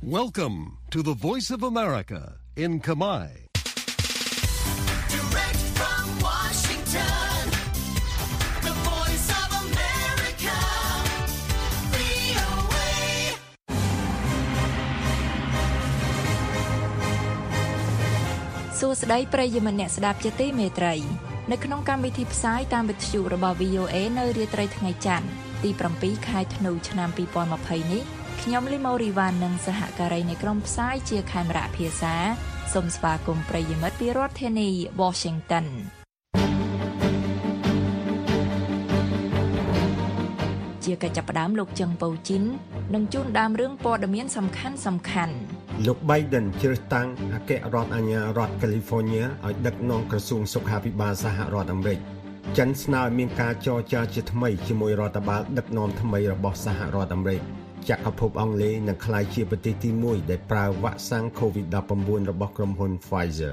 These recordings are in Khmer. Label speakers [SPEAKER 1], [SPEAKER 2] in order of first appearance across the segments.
[SPEAKER 1] Welcome to the Voice of America in Khmer.
[SPEAKER 2] Direct from Washington, the Voice of America, VOA. សួស្តីប្រិយមិត្តអ្នកស្ដាប់ជាទីមេត្រីនៅក្នុងកម្មវិធីផ្សាយតាមវិទ្យុរបស់ VOA នៅរាត្រីថ្ងៃច័ន្ទទី7ខែធ្នូឆ្នាំ2020នេះខ្ញុំលីម៉ូរីវ៉ាននិងសហការីនៃក្រុមផ្សាយជាខេមរៈភាសាសូមស្វាគមន៍ប្រិយមិត្តពីរដ្ឋធានី Washington ជាកិច្ចចាប់ផ្ដើមលោកជឹងប៉ូជីននឹងជូនដើមរឿងព័ត៌មានសំខាន់
[SPEAKER 3] លោក Biden ជ្រើសតាំងអគ្គរដ្ឋអាជ្ញារដ្ឋ California ឲ្យដឹកនាំក្រសួងសុខាភិបាលសហរដ្ឋអាមេរិកចិនស្នើឲ្យមានការចរចាជាថ្មីជាមួយរដ្ឋបាលដឹកនាំថ្មីរបស់សហរដ្ឋអាមេរិកចក្រភពអង់គ្លេសនឹងក្លាយជាប្រទេសទី1ដែលប្រើវ៉ាក់សាំង COVID-19 របស់ក្រុមហ៊ុន Pfizer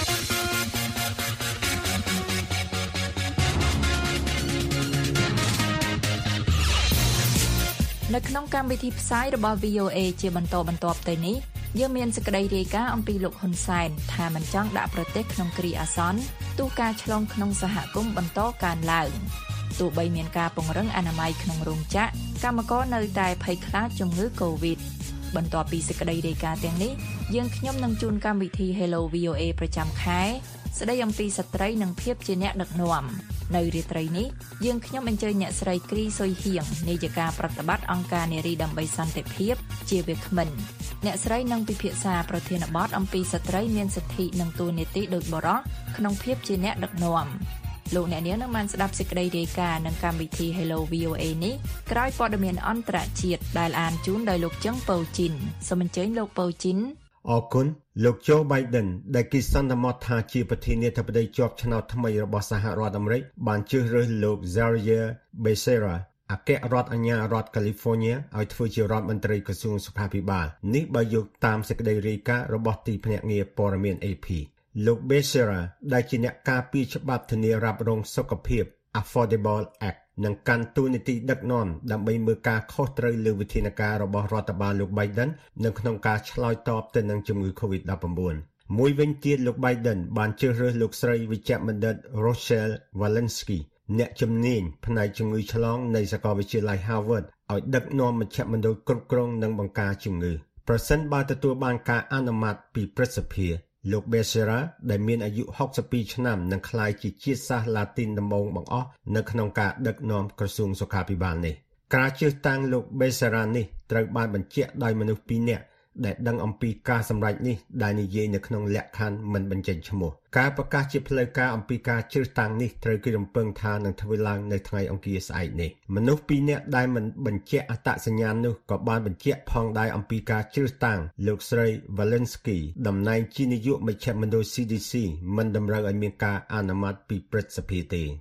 [SPEAKER 2] នៅក្នុងកម្មវិធីផ្សាយរបស់ VOA ជាបន្តបន្ទាប់ទៅនេះយើងមានសេចក្តីរាយការណ៍អំពីលោកហ៊ុនសែនថាមិនចង់ដាក់ប្រទេសក្នុងគ្រាអាសន្នទោះការឆ្លងក្នុងសហគមន៍បន្តកើនឡើងទោះបីមានការពង្រឹងអនាម័យក្នុងរោងចក្រកម្មករនៅតែភ័យខ្លាចជំងឺ COVID បន្ទាប់ពីសេចក្តីរាយការណ៍ទាំងនេះយើងខ្ញុំនឹងជូនកម្មវិធី Hello VOA ប្រចាំខែស្ដីអំពីស្ត្រីនិងភាពជាអ្នកដឹកនាំនៅរាត្រីនេះយើងខ្ញុំអញ្ជើញអ្នកស្រីគ្រីសុយហៀងនាយិកាប្រតិបត្តិអង្គការនារីដើម្បីសន្តិភាពជាវាគ្មិនអ្នកស្រីនឹងពិភាក្សាប្រធានបទអំពីស្ត្រីមានសិទ្ធិនិងតួនាទីដូចបុរសក្នុងភាពជាអ្នកដឹកនាំលោកអ្នកនាងនឹងបានស្ដាប់សេចក្តីរាយការណ៍នឹងកម្មវិធី Hello VOA នេះក្រោយព័ត៌មានអន្តរជាតិដែលអានជូនដោយលោកជឹងប៉ូជីនសូមអញ្ជើញលោកប៉ូជីន
[SPEAKER 3] អរគុណលោក Joe Biden ដែលគេសន្មតថាជាប្រធានាធិបតីជាប់ឆ្នោតថ្មីរបស់សហរដ្ឋអាមេរិកបានជ្រើសរើសលោក Xavier Becerra អគ្គរដ្ឋអាជ្ញារដ្ឋ California ឲ្យធ្វើជារដ្ឋមន្ត្រីក្រសួងសុខាភិបាលនេះបើយកតាមសេចក្តីរាយការណ៍របស់ទីភ្នាក់ងារព័ត៌មាន AP លោក Becerra ដែលជាអ្នកការពារច្បាប់ធានារ៉ាប់រងសុខភាព Affordable Act នឹងកាន់តួនាទីដឹកនាំដើម្បីមើលការខុសត្រូវលើវិធានការរបស់រដ្ឋបាលលោក Biden នៅក្នុងការឆ្លើយតបទៅនឹងជំងឺ COVID-19 មួយវិញទៀតលោក Biden បានជ្រើសរើសលោកស្រីវិជ្ជបណ្ឌិត Rochelle Walensky អ្នកជំនាញផ្នែកជំងឺឆ្លងនៃសាកលវិទ្យាល័យ Harvard ឲ្យដឹកនាំមជ្ឈមណ្ឌលគ្រប់គ្រងនិងបង្ការជំងឺប្រសិនបើទទួលបានការអនុម័តពីព្រឹទ្ធសភាលោក Becerra ដែលមានអាយុ62ឆ្នាំនឹងក្លាយជាជាតិសាសន៍ឡាទីនដំបូងបង្អស់នៅក្នុងការដឹកនាំក្រសួងសុខាភិបាលនេះការជ្រើសតាំងលោក Becerra នេះត្រូវបានបញ្ជាក់ដោយមនុស្ស2នាក់ដែលដឹងអំពីការសម្រេចនេះដែលនិយាយនៅក្នុងលក្ខខណ្ឌមិនបញ្ចេញឈ្មោះការប្រកាសជាផ្លូវការអំពីការជ្រើសតាំងនេះត្រូវគេរំពឹងថានឹងធ្វើឡើងនៅថ្ងៃអង្គារស្អែកនេះមនុស្ស2នាក់ដែលមិនបញ្ជាក់អត្តសញ្ញាណនោះក៏បានបញ្ជាក់ផងដែរអំពីការជ្រើសតាំងលោកស្រី Walensky តំណែងជានាយកមជ្ឈមណ្ឌល CDC មិនតម្រូវឲ្យមានការអនុម័តពីព្រឹទ្ធសភាទេ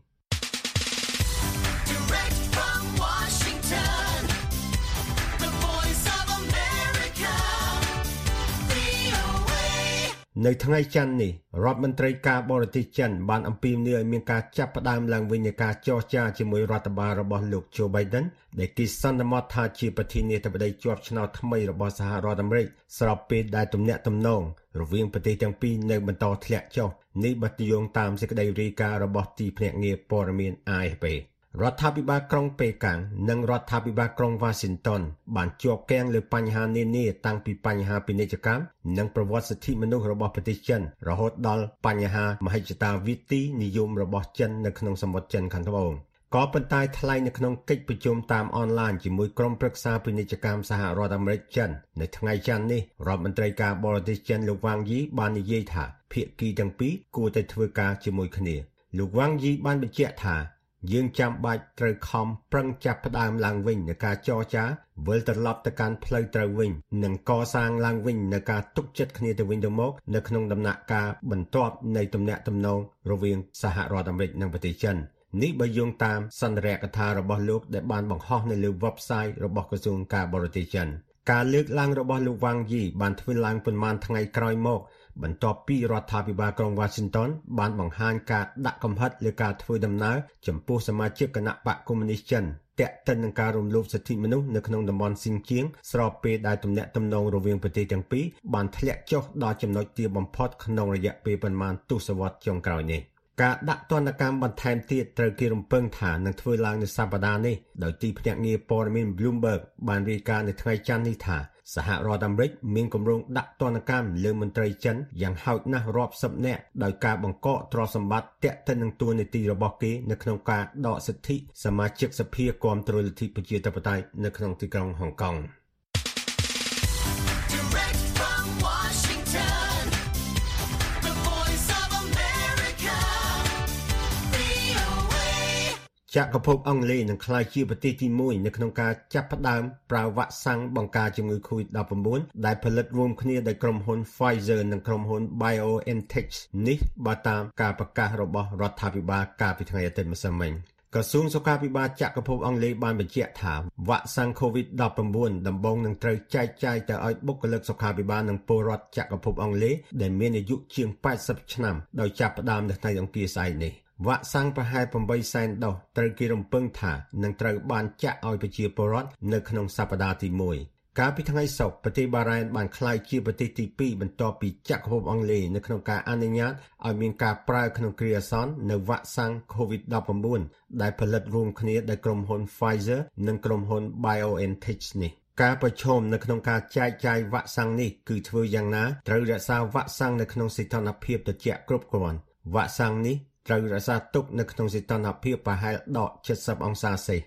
[SPEAKER 3] នៅថ្ងៃច័ន្ទនេះរដ្ឋមន្ត្រីការបរទេសចិនបានអំពាវនាវឲ្យមានការចាប់ផ្ដើមឡើងវិញនៃការចរចាជាមួយរដ្ឋបាលរបស់លោក Joe Biden ដែលគេសន្មតថាជាប្រធានាធិបតីជាប់ឆ្នោតថ្មីរបស់សហរដ្ឋអាមេរិកស្របពេលដែលទំនាក់ទំនងរវាងប្រទេសទាំងពីរនៅបន្តធ្លាក់ចុះនេះបើទយោងតាមសេចក្តីរាយការណ៍របស់ទីភ្នាក់ងារព័ត៌មាន AFPរដ្ឋាភិបាលក្រុងប៉េកាំងនិងរដ្ឋាភិបាលក្រុង Washington បានជាប់គាំងលើបញ្ហានានាតាំងពីបញ្ហាពាណិជ្ជកម្មនិងប្រវត្តិសិទ្ធិមនុស្សរបស់ប្រទេសចិនរហូតដល់បញ្ហាមហិច្ឆតាវិទីនិយមរបស់ចិននៅក្នុងសមុទ្រចិនខាងត្បូងក៏ប៉ុន្តែថ្លែងនៅក្នុងកិច្ចប្រជុំតាមអនឡាញជាមួយក្រុមប្រឹក្សាពាណិជ្ជកម្មសហរដ្ឋអាមេរិកចិននៅថ្ងៃច័ន្ទនេះរដ្ឋមន្ត្រីការបរទេសចិនលោកវ៉ាងយីបាននិយាយថាភាគីទាំងពីរគួរតែធ្វើការជាមួយគ្នាលោកវ៉ាងយីបានបញ្ជាក់ថាយើងចាំបាច់ត្រូវខំប្រឹងចាប់ផ្ដើមឡើងវិញនៃការចរចាវិលត្រឡប់ទៅកាន់ផ្លូវត្រូវវិញនិងកសាងឡើងវិញនៃការទុកចិត្តគ្នាទៅវិញទៅមកនៅក្នុងដំណាក់កាលបន្ទាប់នៃទំនាក់ទំនងរវាងសហរដ្ឋអាមេរិកនិងប្រទេសចិននេះបើយោងតាមសន្ទរកថារបស់លោកដែលបានបង្ហោះនៅលើ website របស់ក្រសួងការបរទេសចិនការលើកឡើងរបស់លោកវ៉ាងយីបានធ្វើឡើងប៉ុន្មានថ្ងៃក្រោយមកបន្ទាប់ពីរដ្ឋាភិបាលក្រុង Washington បានបង្ហាញការដាក់កំហិតលើការធ្វើដំណើរចំពោះសមាជិកគណៈបកកុម្មុយនីសចិនទាក់ទិននឹងការរំលោភសិទ្ធិមនុស្សនៅក្នុងតំបន់ស៊ីនជៀងស្របពេលដែលទំនាក់ទំនងរវាងប្រទេសទាំងពីរបានធ្លាក់ចុះដល់ចំណុចទាបបំផុតក្នុងរយៈពេលប៉ុន្មានទសវត្សរ៍ចុងក្រោយនេះការដាក់ទណ្ឌកម្មបន្ថែមទៀតត្រូវគេរំពឹងថានឹងធ្វើឡើងនៅសប្តាហ៍នេះដោយទីភ្នាក់ងារព័ត៌មាន Bloomberg បានរាយការណ៍នៅថ្ងៃច័ន្ទនេះថាសហរដ្ឋអាមេរិកមានគម្រោងដាក់ទណ្ឌកម្មលើមន្ត្រីចិនយ៉ាងហោចណាស់រាប់សិបនាក់ដោយការបង្កកទ្រព្យសម្បត្តិទាក់ទិននឹងតួនាទីរបស់គេនៅក្នុងការដកសិទ្ធិសមាជិកសភាគាំទ្រលទ្ធិប្រជាធិបតេយ្យនៅក្នុងទីក្រុងហុងកុងចក្រភពអង់គ្លេសនឹងក្លាយជាប្រទេសទី1នៅក្នុងការចាប់ផ្ដើមប្រើវ៉ាក់សាំងបង្ការជំងឺ COVID-19 ដែលផលិតរួមគ្នាដោយក្រុមហ៊ុន Pfizer និងក្រុមហ៊ុន BioNTech នេះបើតាមការប្រកាសរបស់រដ្ឋាភិបាលកាលពីថ្ងៃអាទិត្យម្សិលមិញក្រសួងសុខាភិបាលចក្រភពអង់គ្លេសបានបញ្ជាក់ថាវ៉ាក់សាំង COVID-19 ដំបូងនឹងត្រូវចែកចាយទៅឲ្យបុគ្គលិកសុខាភិបាលនិងពលរដ្ឋចក្រភពអង់គ្លេសដែលមានអាយុជាង80ឆ្នាំដោយចាប់ផ្ដើមនៅថ្ងៃអង្គារស្អែកនេះវ៉ាក់សាំងប្រហែល8សែនដូសត្រូវគេរំពឹងថានឹងត្រូវបានចាក់ឲ្យប្រជាពលរដ្ឋនៅក្នុងសប្តាហ៍ទី1កាលពីថ្ងៃសុក្រប្រទេសបារ៉ែនបានក្លាយជាប្រទេសទី2បន្ទាប់ពីចក្រភពអង់គ្លេសនៅក្នុងការអនុញ្ញាតឲ្យមានការប្រើក្នុងគ្រាអាសន្ននៅវ៉ាក់សាំង COVID-19 ដែលផលិតរួមគ្នាដោយក្រុមហ៊ុន Pfizer និងក្រុមហ៊ុន BioNTech នេះការប្រឈមនៅក្នុងការចែកចាយវ៉ាក់សាំងនេះគឺធ្វើយ៉ាងណាត្រូវរក្សាវ៉ាក់សាំងនៅក្នុងសីតុណ្ហភាពត្រជាក់គ្រប់គ្រាន់វ៉ាក់សាំងនេះត្រូវរក្សាទុកនៅក្នុងសីតុណ្ហភាពប្រហែលដក70អង្សាសេ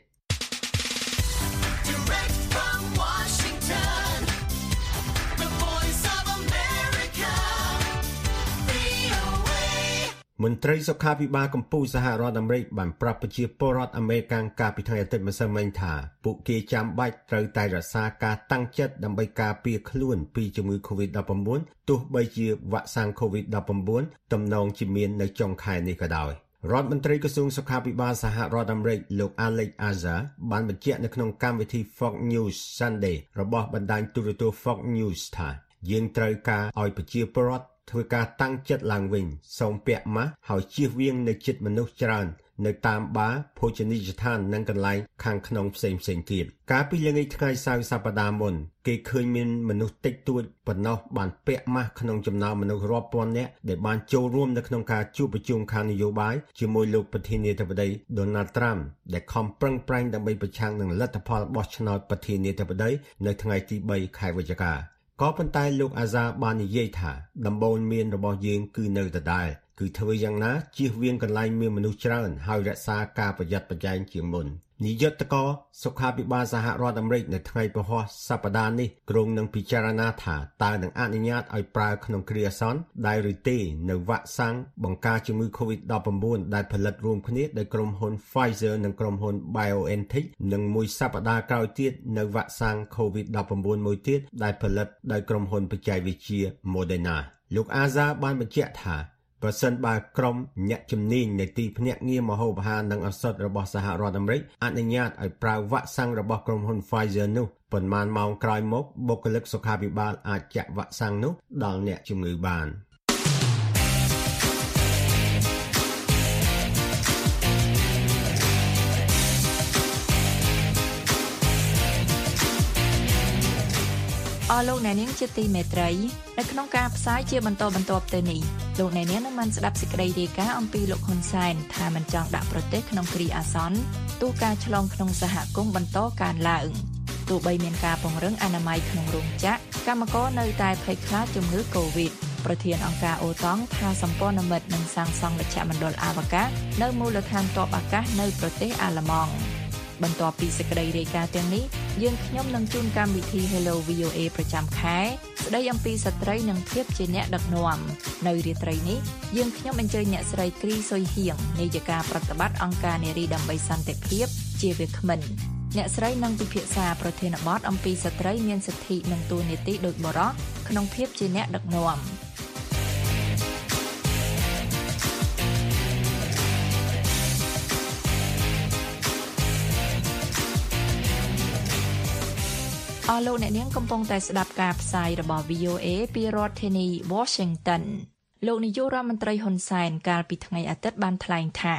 [SPEAKER 3] មន្ត្រីសុខាភិបាលកម្ពុជាសហរដ្ឋអាមេរិកបានប្រាប់ប្រជាពលរដ្ឋអាមេរិកកាលពីថ្ងៃអាទិត្យម្សិលមិញថាពួកគេចាំបាច់ត្រូវតែរក្សាការតាំងចិត្តដើម្បីការពារខ្លួនពីជំងឺ COVID-19 ទោះបីជាវ៉ាក់សាំង COVID-19 ទំនងជាមាននៅចុងខែនេះក៏ដោយរដ្ឋមន្ត្រីក្រសួងសុខាភិបាលសហរដ្ឋអាមេរិកលោក Alex Azar បានបញ្ជាក់នៅក្នុងកម្មវិធី Fox News Sunday របស់បណ្ដាញទូរទស្សន៍ Fox News ថាយើងត្រូវការឲ្យប្រជាពលរដ្ឋធ្វើការតាំងចិត្តឡើងវិញសូមពាក់ម៉ាស់ហើយជៀសវាងនៅជិតមនុស្សច្រើននៅតាមបារភោជនីយដ្ឋាននិងកន្លែងខាងក្នុងផ្សេងទៀតកាលពីល្ងាចថ្ងៃសៅរ៍សប្តាហ៍មុនគេឃើញមានមនុស្សតិចតួចប៉ុណ្ណោះបានពាក់ម៉ាស់ក្នុងចំណោមមនុស្សរាប់ពាន់នាក់ដែលបានចូលរួមនៅក្នុងការជួបប្រជុំខាងនយោបាយជាមួយលោកប្រធានាធិបតី Donald Trump ដែលខំប្រឹងប្រែងដើម្បីប្រឆាំងនឹងលទ្ធផលបោះឆ្នោតប្រធានាធិបតីនៅថ្ងៃទី3ខែវិច្ឆិកាក៏ប៉ុន្តែលោកអាហ្សាបាននិយាយថាដំបូន្មានរបស់យើងគឺនៅដដែលគឺធ្វើយ៉ាងណាជៀសវាងកន្លែងមានមនុស្សច្រើនហើយរក្សាការប្រយ័ត្នប្រយែងជាងមុននាយកដ្ឋានសុខាភិបាលសហរដ្ឋអាមេរិកនៅថ្ងៃពហុសប្តាហ៍នេះក្រុងនឹងពិចារណាថាតើនឹងអនុញ្ញាតឲ្យប្រើក្នុងគ្រាអាសន្នដែរឬទេនៅវ៉ាក់សាំងបង្ការជំងឺ COVID-19 ដែលផលិតរួមគ្នាដោយក្រុមហ៊ុន Pfizer និងក្រុមហ៊ុន BioNTech និងមួយសប្តាហ៍ក្រោយទៀតនៅវ៉ាក់សាំង COVID-19 មួយទៀតដែលផលិតដោយក្រុមហ៊ុនបច្ចេកវិទ្យា Moderna លោកអាហ្សាបានបញ្ជាក់ថាប្រសិនបើក្រុមអ្នកជំនាញនៃទីភ្នាក់ងារម្ហូបអាហារនិងឱសថរបស់សហរដ្ឋអាមេរិកអនុញ្ញាតឲ្យប្រើវ៉ាក់សាំងរបស់ក្រុមហ៊ុន Pfizer នោះប៉ុន្មានម៉ោងក្រោយមកបុគ្គលិកសុខាភិបាលអាចចាក់វ៉ាក់សាំងនោះដល់អ្នកជំងឺបាន
[SPEAKER 2] អស់លោកអ្នកនាងជាទីមេត្រីនៅក្នុងការផ្សាយជាបន្តបន្ទាប់ទៅនេះលោកអ្នកនាងនឹងបានស្ដាប់សេចក្តីរាយការណ៍អំពីលោកហ៊ុនសែនថាមិនចង់ដាក់ប្រទេសក្នុងគ្រាអាសន្នទោះការឆ្លងក្នុងសហគមន៍បន្តកើនឡើងទោះបីមានការពង្រឹងអនាម័យក្នុងរោងចក្រកម្មករនៅតែភ័យខ្លាចជំងឺ COVID ប្រធានអង្គការអូតង់ថាសម្ព័ន្ធមិត្តនឹងសាងសង់មជ្ឈមណ្ឌលអវកាសនៅមូលដ្ឋានទ័ពអាកាសនៅប្រទេសអាល្លឺម៉ង់បន្ទាប់ពីសេចក្តីរាយការណ៍ទាំងនេះយើងខ្ញុំនឹងជូនកម្មវិធី Hello VOA ប្រចាំខែស្ដីអំពីស្ត្រីនិងភាពជាអ្នកដឹកនាំនៅរាត្រីនេះយើងខ្ញុំអញ្ជើញអ្នកស្រីគ្រីសុយហៀងនាយិកាប្រតិបត្តិអង្គការនារីដើម្បីសន្តិភាពជាវាគ្មិនអ្នកស្រីនឹងពិភាក្សាប្រធានបទអំពីស្ត្រីមានសិទ្ធិនិងតួនាទីដូចបុរសក្នុងភាពជាអ្នកដឹកនាំអស់លោកអ្នកនាងកំពុងតែស្ដាប់ការផ្សាយរបស់ VOA ពីរដ្ឋធានី Washington លោកនាយករដ្ឋមន្ត្រីហ៊ុនសែនកាលពីថ្ងៃអាទិត្យបានថ្លែងថា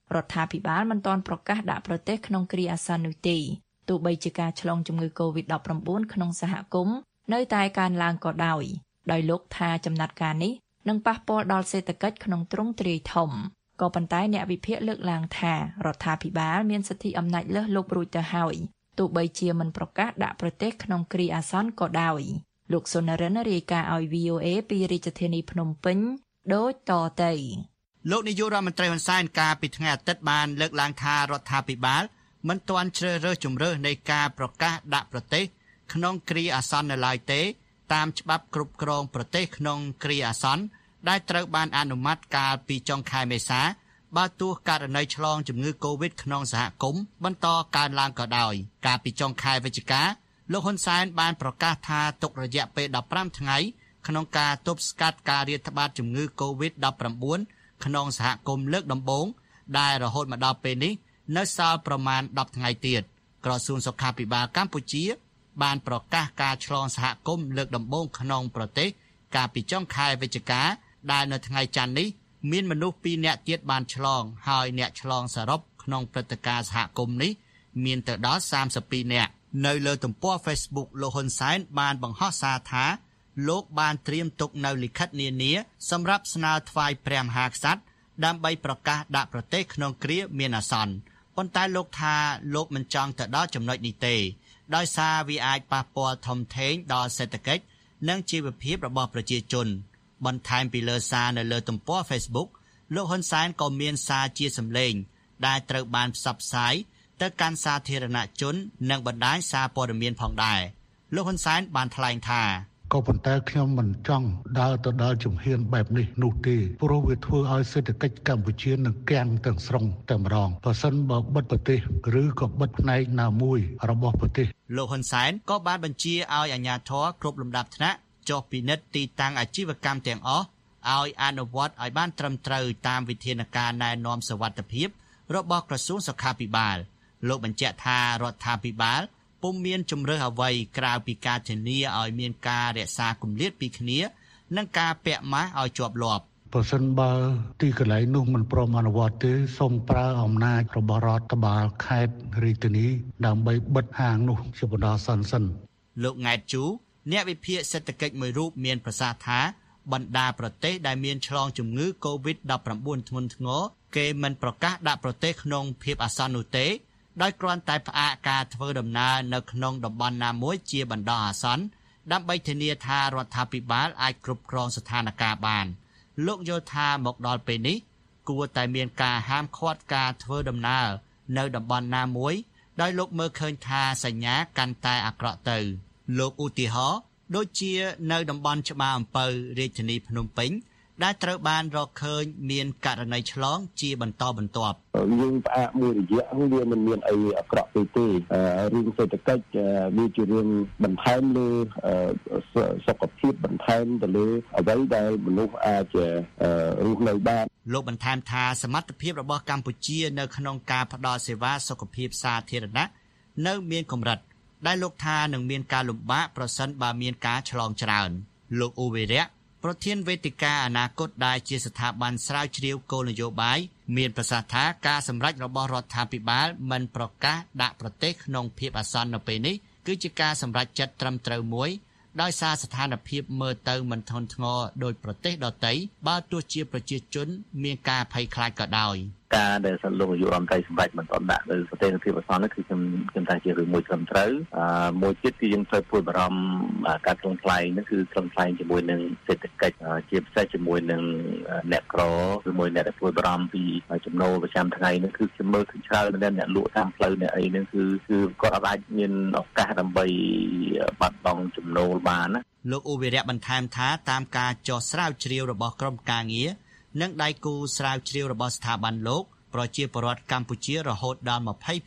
[SPEAKER 2] រដ្ឋាភិបាលមិនទាន់ប្រកាសដាក់ប្រទេសក្នុងគ្រាអាសន្ននោះទេទោះបីជាការឆ្លងជំងឺ COVID-19 ក្នុងសហគមន៍នៅតែកើនឡើងក៏ដោយលោកថាចំណាត់ការនេះនឹងប៉ះពាល់ដល់សេដ្ឋកិច្ចក្នុងទ្រង់ទ្រាយធំក៏ប៉ុន្តែអ្នកវិភាគលើកឡើងថារដ្ឋាភិបាលមានសិទ្ធិអំណាចលើសលប់រួចទៅហើយទោះបីជាមិនប្រកាសដាក់ប្រទេសក្នុងគ្រាអាសន្នក៏ដោយលោកសុនរិនរាយការណ៍ឲ្យ VOA ពីរាជធានីភ្នំពេញដូចតទៅ
[SPEAKER 4] លោកនាយករដ្ឋមន្ត្រីហ៊ុនសែនកាលពីថ្ងៃអាទិត្យបានលើកឡើងថារដ្ឋាភិបាលមិនទាន់ជ្រើសរើសជំរើសនៃការប្រកាសដាក់ប្រទេសក្នុងគ្រាអាសន្ននៅឡើយទេតាមច្បាប់គ្រប់គ្រងប្រទេសក្នុងគ្រាអាសន្នដែលត្រូវបានអនុម័តកាលពីចុងខែមេសាបើទោះករណីឆ្លងជំងឺ Covid ក្នុងសហគមន៍បន្តកើនឡើងក៏ដោយកាលពីចុងខែវិច្ឆិកាលោកហ៊ុនសែនបានប្រកាសថាទុករយៈពេល15ថ្ងៃក្នុងការទប់ស្កាត់ការរាតត្បាតជំងឺ Covid-19 ក្នុងសហគមន៍លើកដំបូងដែលរហូតមកដល់ពេលនេះនៅសល់ប្រមាណ10ថ្ងៃទៀតក្រសួងសុខាភិបាលកម្ពុជាបានប្រកាសការឆ្លងសហគមន៍លើកដំបូងក្នុងប្រទេសកាលពីចុងខែវិច្ឆិកាដែលនៅថ្ងៃច័ន្ទនេះមានមនុស្ស2នាក់ទៀតបានឆ្លងហើយអ្នកឆ្លងសរុបក្នុងព្រឹត្តិការណ៍សហគមន៍នេះមានទៅដល់32នាក់នៅលើទំព័រ Facebook លោកហ៊ុនសែនបានបង្ហោះសារថាលោកបានត្រៀមទុកនៅលិខិតនានាសម្រាប់ស្នើថ្វាយព្រះមហាក្សត្រដើម្បីប្រកាសដាក់ប្រទេសក្នុងគ្រាមានអាសន្នប៉ុន្តែលោកថាលោកមិនចង់ទៅដល់ចំណុចនេះទេដោយសារវាអាចប៉ះពាល់ធំធេងដល់សេដ្ឋកិច្ចនិងជីវភាពរបស់ប្រជាជនបន្ថែមពីលើសារនៅលើទំព័រ Facebook លោកហ៊ុនសែនក៏មានសារជាសម្លេងដែលត្រូវបានផ្សព្វផ្សាយទៅកាន់សាធារណជននិងបណ្ដាញសារព័ត៌មានផងដែរលោកហ៊ុនសែនបានថ្លែងថា
[SPEAKER 5] ក៏ប៉ុន្តែខ្ញុំមិនចង់ដើរទៅដល់ជំហានបែបនេះនោះទេព្រោះវាធ្វើឲ្យសេដ្ឋកិច្ចកម្ពុជានឹងគាំងទាំងស្រុងតែម្ដងបើសិនបើបិទប្រទេសឬក៏បិទផ្នែកណាមួយរបស់ប្រទេស
[SPEAKER 4] លោកហ៊ុនសែនក៏បានបញ្ជាឲ្យអាជ្ញាធរគ្រប់លំដាប់ថ្នាក់ចុះពិនិត្យទីតាំងអាជីវកម្មទាំងអស់ឲ្យអនុវត្តឲ្យបានត្រឹមត្រូវតាមវិធានការណែនាំសុវត្ថិភាពរបស់ក្រសួងសុខាភិបាលលោកបញ្ជាក់ថារដ្ឋាភិបាលពុំមានជំរើសអ្វីក្រៅពីការធានាឲ្យមានការរក្សាគម្លាតពីគ្នានិងការពាក់ម៉ាស់ឲ្យជាប់លាប់
[SPEAKER 5] បើសិនបើទីកន្លែងនោះមិនព្រមអនុវត្តទេសូមប្រើអំណាចរបស់រដ្ឋបាលខេត្តរាជធានីដើម្បីបិទហាងនោះជាបណ្ដោះអាសន្ន
[SPEAKER 4] លោកង៉ែតជូអ្នកវិភាគសេដ្ឋកិច្ចមួយរូបមានប្រសាសន៍ថាបណ្ដាប្រទេសដែលមានឆ្លងជំងឺ COVID-19 ធ្ងន់ធ្ងរគេមិនប្រកាសដាក់ប្រទេសក្នុងភាពអាសន្ននោះទេដោយគ្រាន់តែផ្អាកការធ្វើដំណើរនៅក្នុងតំបន់ណាមួយជាបណ្ដោះអាសន្នដើម្បីធានាថារដ្ឋាភិបាលអាចគ្រប់គ្រងស្ថានភាពបានលោកយល់ថាមកដល់ពេលនេះគួរតែមានការហាមឃាត់ការធ្វើដំណើរនៅតំបន់ណាមួយដោយលោកមើលឃើញថាសញ្ញាកាន់តែអាក្រក់ទៅលោកឧទាហរណ៍ដូចជានៅតំបន់ច្បារអំពៅរាជធានីភ្នំពេញដែលត្រូវបានរកឃើញមានករណីឆ្លងជាបន្តបន្ទាប់
[SPEAKER 6] យើងផ្អាកមួយរយៈវាមិនមានអីអាក្រក់ទេរឿងសេដ្ឋកិច្ចវាជារឿងបន្ថែមលើសុខភាពបន្ថែមទៅលើអ្វីដែលមនុស្សអាចរស់នៅបាន
[SPEAKER 4] លោកបន្ថែមថាសមត្ថភាពរបស់កម្ពុជានៅក្នុងការផ្តល់សេវាសុខភាពសាធារណៈនៅមានកម្រិតដែលលោកថានឹងមានការលំបាកប្រសិនបើមានការឆ្លងច្រើនលោកអ៊ូវីរៈប្រធានវេទិកាអនាគតដែលជាស្ថាប័នស្រាវជ្រាវគោលនយោបាយមានប្រសាសន៍ថាការសម្រេចរបស់រដ្ឋាភិបាលមិនប្រកាសដាក់ប្រទេសក្នុងភាពអាសន្ននៅពេលនេះគឺជាការសម្រេចចិត្តត្រឹមត្រូវមួយដោយសារស្ថានភាពមើលទៅមិនធ្ងន់ធ្ងរដោយប្រទេសដទៃបើទោះជាប្រជាជនមានការភ័យខ្លាចក៏ដោយ
[SPEAKER 6] ការដែលលោកនាយករដ្ឋមន្ត្រីសម្រេចមិនទាន់ដាក់នៅប្រទេសភាពអាសន្ននេះគឺខ្ញុំថាជារឿងមួយត្រឹមត្រូវមួយទៀតគឺយើងត្រូវព្រួយបារម្ភការថ្លៃថ្លៃនេះគឺថ្លៃថ្លៃជាមួយនឹងសេដ្ឋកិច្ចជាពិសេសជាមួយនឹងអ្នកក្រជាមួយអ្នកដែលព្រួយបារម្ភពីចំណូលប្រចាំថ្ងៃនេះគឺខ្ញុំមើលឃើញច្រើនមែនអ្នកលក់តាមផ្លូវអ្នកអីនេះគឺគាត់អាចមានឱកាសដើម្បីបាត់បង់ចំណូលបានណា
[SPEAKER 4] លោកអ៊ូវីរៈបន្ថែមថាតាមការចោះស្រាវជ្រាវរបស់ក្រុមការងារនិងដៃគូស្រាវជ្រាវរបស់ស្ថាប័នលោកប្រជាពលរដ្ឋកម្ពុជារហូតដល់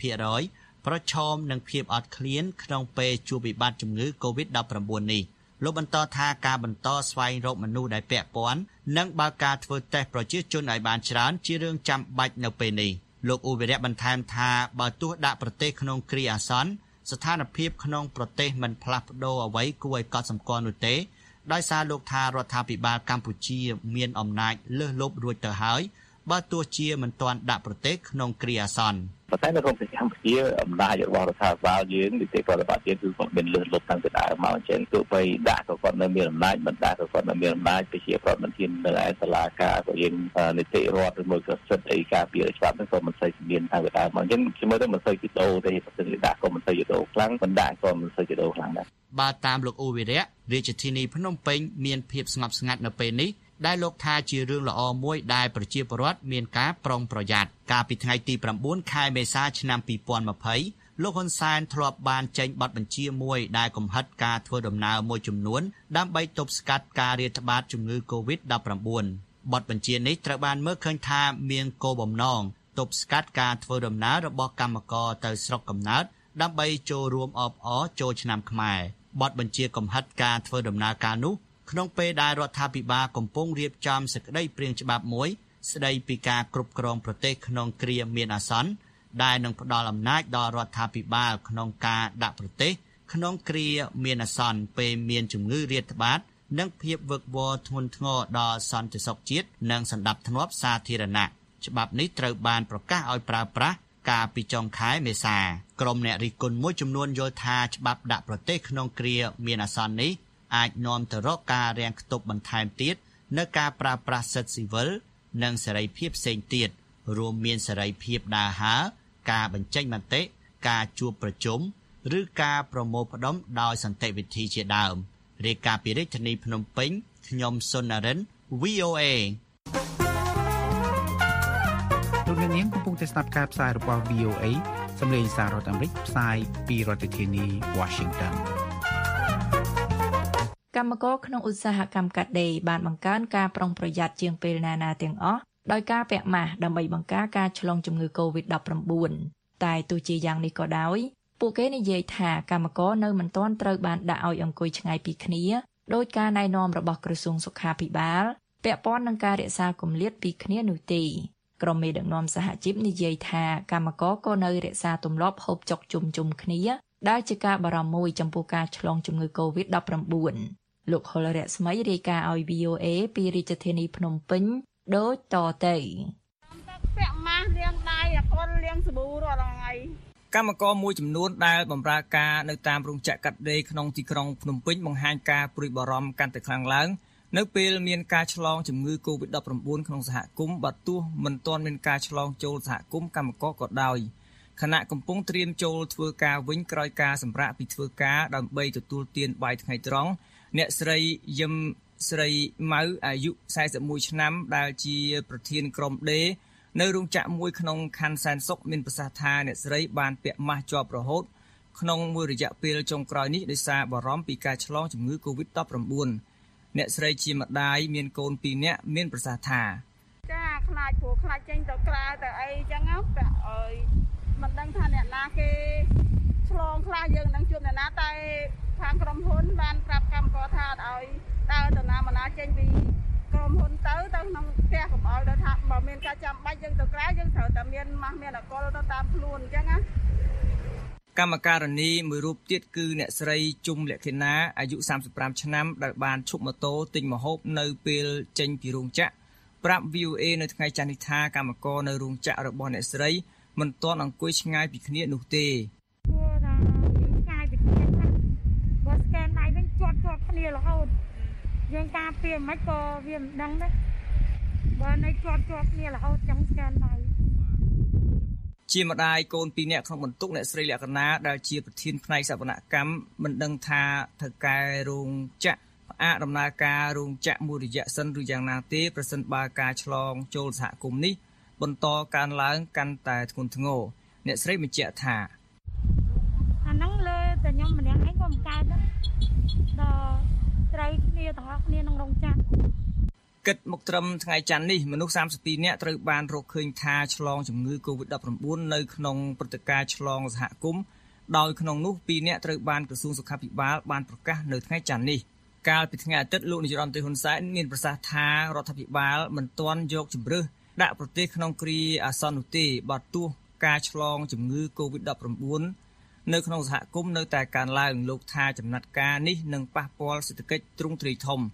[SPEAKER 4] 20% ប្រឈមនឹងភាពអត់ឃ្លានក្នុងពេលជួបវិបត្តិជំងឺ COVID-19 នេះលោកបន្តថាការបន្តស្វែងរកមនុស្សដែលពាក់ព័ន្ធនិងបើកការធ្វើតេស្តប្រជាជនឲ្យបានច្រើនជារឿងចាំបាច់នៅពេលនេះលោកអ៊ូវីរៈបន្ថែមថាបើទោះដាក់ប្រទេសក្នុងគ្រាអាសន្នស្ថានភាពក្នុងប្រទេសមិនផ្លាស់ប្ដូរអ្វីគួរឲ្យកត់សម្គាល់នោះទេដោយសារលោកថារដ្ឋាភិបាលកម្ពុជាមានអំណាចលើសលប់រួចទៅហើយបើទោះជាមិនទាន់ដាក់ប្រទេសក្នុងគ្រាអាសន្ន
[SPEAKER 6] ប៉ុន្តែនៅក្នុងប្រទេសកម្ពុជាអំណាចរបស់រដ្ឋាភិបាលយើងនីតិប្រតិបត្តិយើងគឺគាត់មានលឿនលប់តាំងពីដើមមកអញ្ចឹងទោះបីដាក់ក៏គាត់នៅមានអំណាចមិនដាក់ក៏គាត់នៅមានអំណាចប្រជាប្រដ្ឋមិនហ៊ាននៅឯសាលាការក៏យើងនីតិរដ្ឋឬមួយក៏សិទ្ធិអីការពារច្បាប់ហ្នឹងក៏មិនសូវមានតាំងពីដើមមកអញ្ចឹងខ្ញុំទៅមិនសូវជិតដូរទេប្រសិនជាដាក់ក៏មិនសូវជិតដូរខ្លាំងមិនដាក់ក៏មិនសូវជិតដូរខ្លាំងដែរ
[SPEAKER 4] បាទតាមលោកអ៊ូវីរៈរាជធានីភ្នំពេញមានភាពស្ងប់ស្ងាត់នៅពេលនេះដែលលោកថាជារឿងល្អមួយដែលប្រជាពលរដ្ឋមានការប្រុងប្រយ័ត្នកាលពីថ្ងៃទី9ខែមេសាឆ្នាំ2020លោកហ៊ុនសែនធ្លាប់បានចេញបទបញ្ជាមួយដែលកំហិតការធ្វើដំណើរមួយចំនួនដើម្បីទប់ស្កាត់ការរាតត្បាតជំងឺ Covid-19 បទបញ្ជានេះត្រូវបានមើលឃើញថាមានគោលបំណងទប់ស្កាត់ការធ្វើដំណើររបស់កម្មករទៅស្រុកកំណើតដើម្បីចូលរួមអបអរចូលឆ្នាំខ្មែរបទបញ្ជាកំហិតការធ្វើដំណើរការនោះក្នុងពេលដែលរដ្ឋាភិបាលកំពុងរៀបចំសេចក្តីព្រាងច្បាប់មួយស្តីពីការគ្រប់គ្រងប្រទេសក្នុងគ្រាមានអាសន្នដែលនឹងផ្ដល់អំណាចដល់រដ្ឋាភិបាលក្នុងការដាក់ប្រទេសក្នុងគ្រាមានអាសន្នពេលមានជំងឺរាតត្បាតនិងភាពវឹកវរធ្ងន់ធ្ងរដល់សន្តិសុខជាតិនិងសណ្ដាប់ធ្នាប់សាធារណៈច្បាប់នេះត្រូវបានប្រកាសឲ្យប្រើប្រាស់កាលពីចុងខែមេសាក្រុមអ្នករិះគន់មួយចំនួនយល់ថាច្បាប់ដាក់ប្រទេសក្នុងគ្រាមានអាសន្ននេះអាចនាំទៅរកការរាំងខ្ទប់បន្ថែមទៀតនៅការប្រើប្រាស់សិទ្ធិស៊ីវិលនិងសេរីភាពផ្សេងទៀតរួមមានសេរីភាពដើរហើរការបញ្ចេញមតិការជួបប្រជុំឬការប្រមូលផ្ដុំដោយសន្តិវិធីជាដើមរាយការណ៍ពីរាជធានីភ្នំពេញខ្ញុំសុននរិន VOA
[SPEAKER 7] លោកអ្នកនាងកំពុងតែស្ដាប់ការផ្សាយរបស់ VOA សម្លេងសាររដ្ឋអាមេរិកផ្សាយពីរដ្ឋធានី Washington
[SPEAKER 2] កម្មករក្នុងឧស្សាហកម្មកាត់ដេរបានបង្កើនការប្រុងប្រយ័ត្នជាងពេលណាទាំងអស់ដោយការពាក់ម៉ាស់ដើម្បីបង្ការការឆ្លងជំងឺ Covid-19 តែទោះជាយ៉ាងនេះក៏ដោយពួកគេនិយាយថាកម្មករនៅមិនទាន់ត្រូវបានដាក់ឲ្យអង្គុយឆ្ងាយពីគ្នាដោយការណែនាំរបស់ក្រសួងសុខាភិបាលពាក់ព័ន្ធនឹងការរក្សាគម្លាតពីគ្នានោះទេក្រុមមេដឹកនាំសហជីពនិយាយថាកម្មករក៏នៅរក្សាទម្លាប់ហូបចុកជុំគ្នាដែលជាការបារម្ភមួយចំពោះការឆ្លងជំងឺ Covid-19លោកហុលរស្មីរាយការណ៍ឲ្យ VOA ពីរាជធានីភ្នំពេញដូចតទៅ
[SPEAKER 8] ពាក់ម៉ាស់លាងដៃអាកុលលាងសាប៊ូរាល់ថ្ងៃ
[SPEAKER 9] កម្មករមួយចំនួនដែលបម្រើការនៅតាមរោងចក្រកាត់ដេរក្នុងទីក្រុងភ្នំពេញបង្ហាញការព្រួយបារម្ភកាន់តែខ្លាំងឡើងនៅពេលមានការឆ្លងជំងឺ Covid-19 ក្នុងសហគមន៍បើទោះមិនទាន់មានការឆ្លងចូលសហគមន៍កម្មករក៏ដោយខណៈកំពុងត្រៀមចូលធ្វើការវិញក្រោយការសម្រាកពីធ្វើការដើម្បីទទួលទានបាយថ្ងៃត្រង់អ្នកស្រីយឹមស្រីម៉ៅអាយុ41ឆ្នាំដែលជាប្រធានក្រុមដេរនៅរោងចក្រមួយក្នុងខណ្ឌសែនសុខមានប្រសាសន៍ថាអ្នកស្រីបានពាក់ម៉ាស់ជាប់រហូតក្នុងមួយរយៈពេលចុងក្រោយនេះដោយសារបារម្ភពីការឆ្លងជំងឺ Covid-19 អ្នកស្រីជាម្ដាយមានកូន2នាក់មានប្រសាសន៍ថា
[SPEAKER 8] ចាខ្លាចព្រោះខ្លាចចេញទៅក្រៅទៅអីចឹងពាក់អើយមិនដឹងថាអ្នកណាគេឆ្លងខ្លះយើងនឹងជួបអ្នកណាតែខាងក្រុមហ៊ុនបានប្រាប់កម្មករថាឲ្យដើរទៅណាចេញពីក្រុមហ៊ុនទៅក្នុងផ្ទះកុំឲ្យទៅថាបើមានការចាំបាច់យើងទៅក្រៅយើងត្រូវតែមានម៉ាស់មានអកុលទៅតាមខ្លួនអញ្ចឹងណា
[SPEAKER 9] កម្មការិនីមួយរូបទៀតគឺអ្នកស្រីជុំលក្ខិណាអាយុ35ឆ្នាំដែលបានឈប់ម៉ូតូទិញម្ហូបនៅពេលចេញពីរោងចក្រប្រាប់ VOA នៅថ្ងៃច័ន្ទនេះថាកម្មករនៅរោងចក្ររបស់អ្នកស្រីមិនទាន់អង្គុយឆ្ងាយពីគ្នានោះទេ
[SPEAKER 8] ជាប់គ្នារហូតយើងការពារមិនក៏វាមិនដឹងដែរបើនៅជាប់គ្នារហូតចឹងស្កាន់ដៃ
[SPEAKER 9] ជាម្ដាយកូន2នាក់ក្នុងបន្ទុកអ្នកស្រីលក្ខណាដែលជាប្រធានផ្នែកសវនកម្មមិនដឹងថាថៅកែរោងចក្រផ្អាកដំណើរការរោងចក្រមួយរយៈសិនឬយ៉ាងណាទេប្រសិនបើការឆ្លងចូលសហគមន៍នេះបន្តកើនឡើងកាន់តែធ្ងន់ធ្ងរអ្នកស្រីបញ្ជាក់ថា
[SPEAKER 8] អាហ្នឹងលើតែខ្ញុំម្នាក់ឯងក៏មិនកើតដែរដល់ត្រូវគ្នាទាំងអស់គ្នាក្នុងរោងចក្រ
[SPEAKER 9] គិតមកត្រឹមថ្ងៃច័ន្ទនេះមនុស្ស32នាក់ត្រូវបានរកឃើញថាឆ្លងជំងឺ Covid-19 នៅក្នុងព្រឹត្តិការណ៍ឆ្លងសហគមន៍ដោយក្នុងនោះ2នាក់ត្រូវបានក្រសួងសុខាភិបាលបានប្រកាសនៅថ្ងៃច័ន្ទនេះកាលពីថ្ងៃអាទិត្យលោកនាយរដ្ឋមន្ត្រីហ៊ុនសែនមានប្រសាសន៍ថារដ្ឋាភិបាលមិនទាន់យកជំរឿសដាក់ប្រទេសក្នុងគ្រាអាសន្ននោះទេបើទោះការឆ្លងជំងឺ Covid-19 នៅក្នុងសហគមន៍នៅតែកើនឡើងលោកថាចំណាត់ការនេះនឹងប៉ះពាល់សេដ្ឋកិច្ចទ្រង់ទ្រាយធំ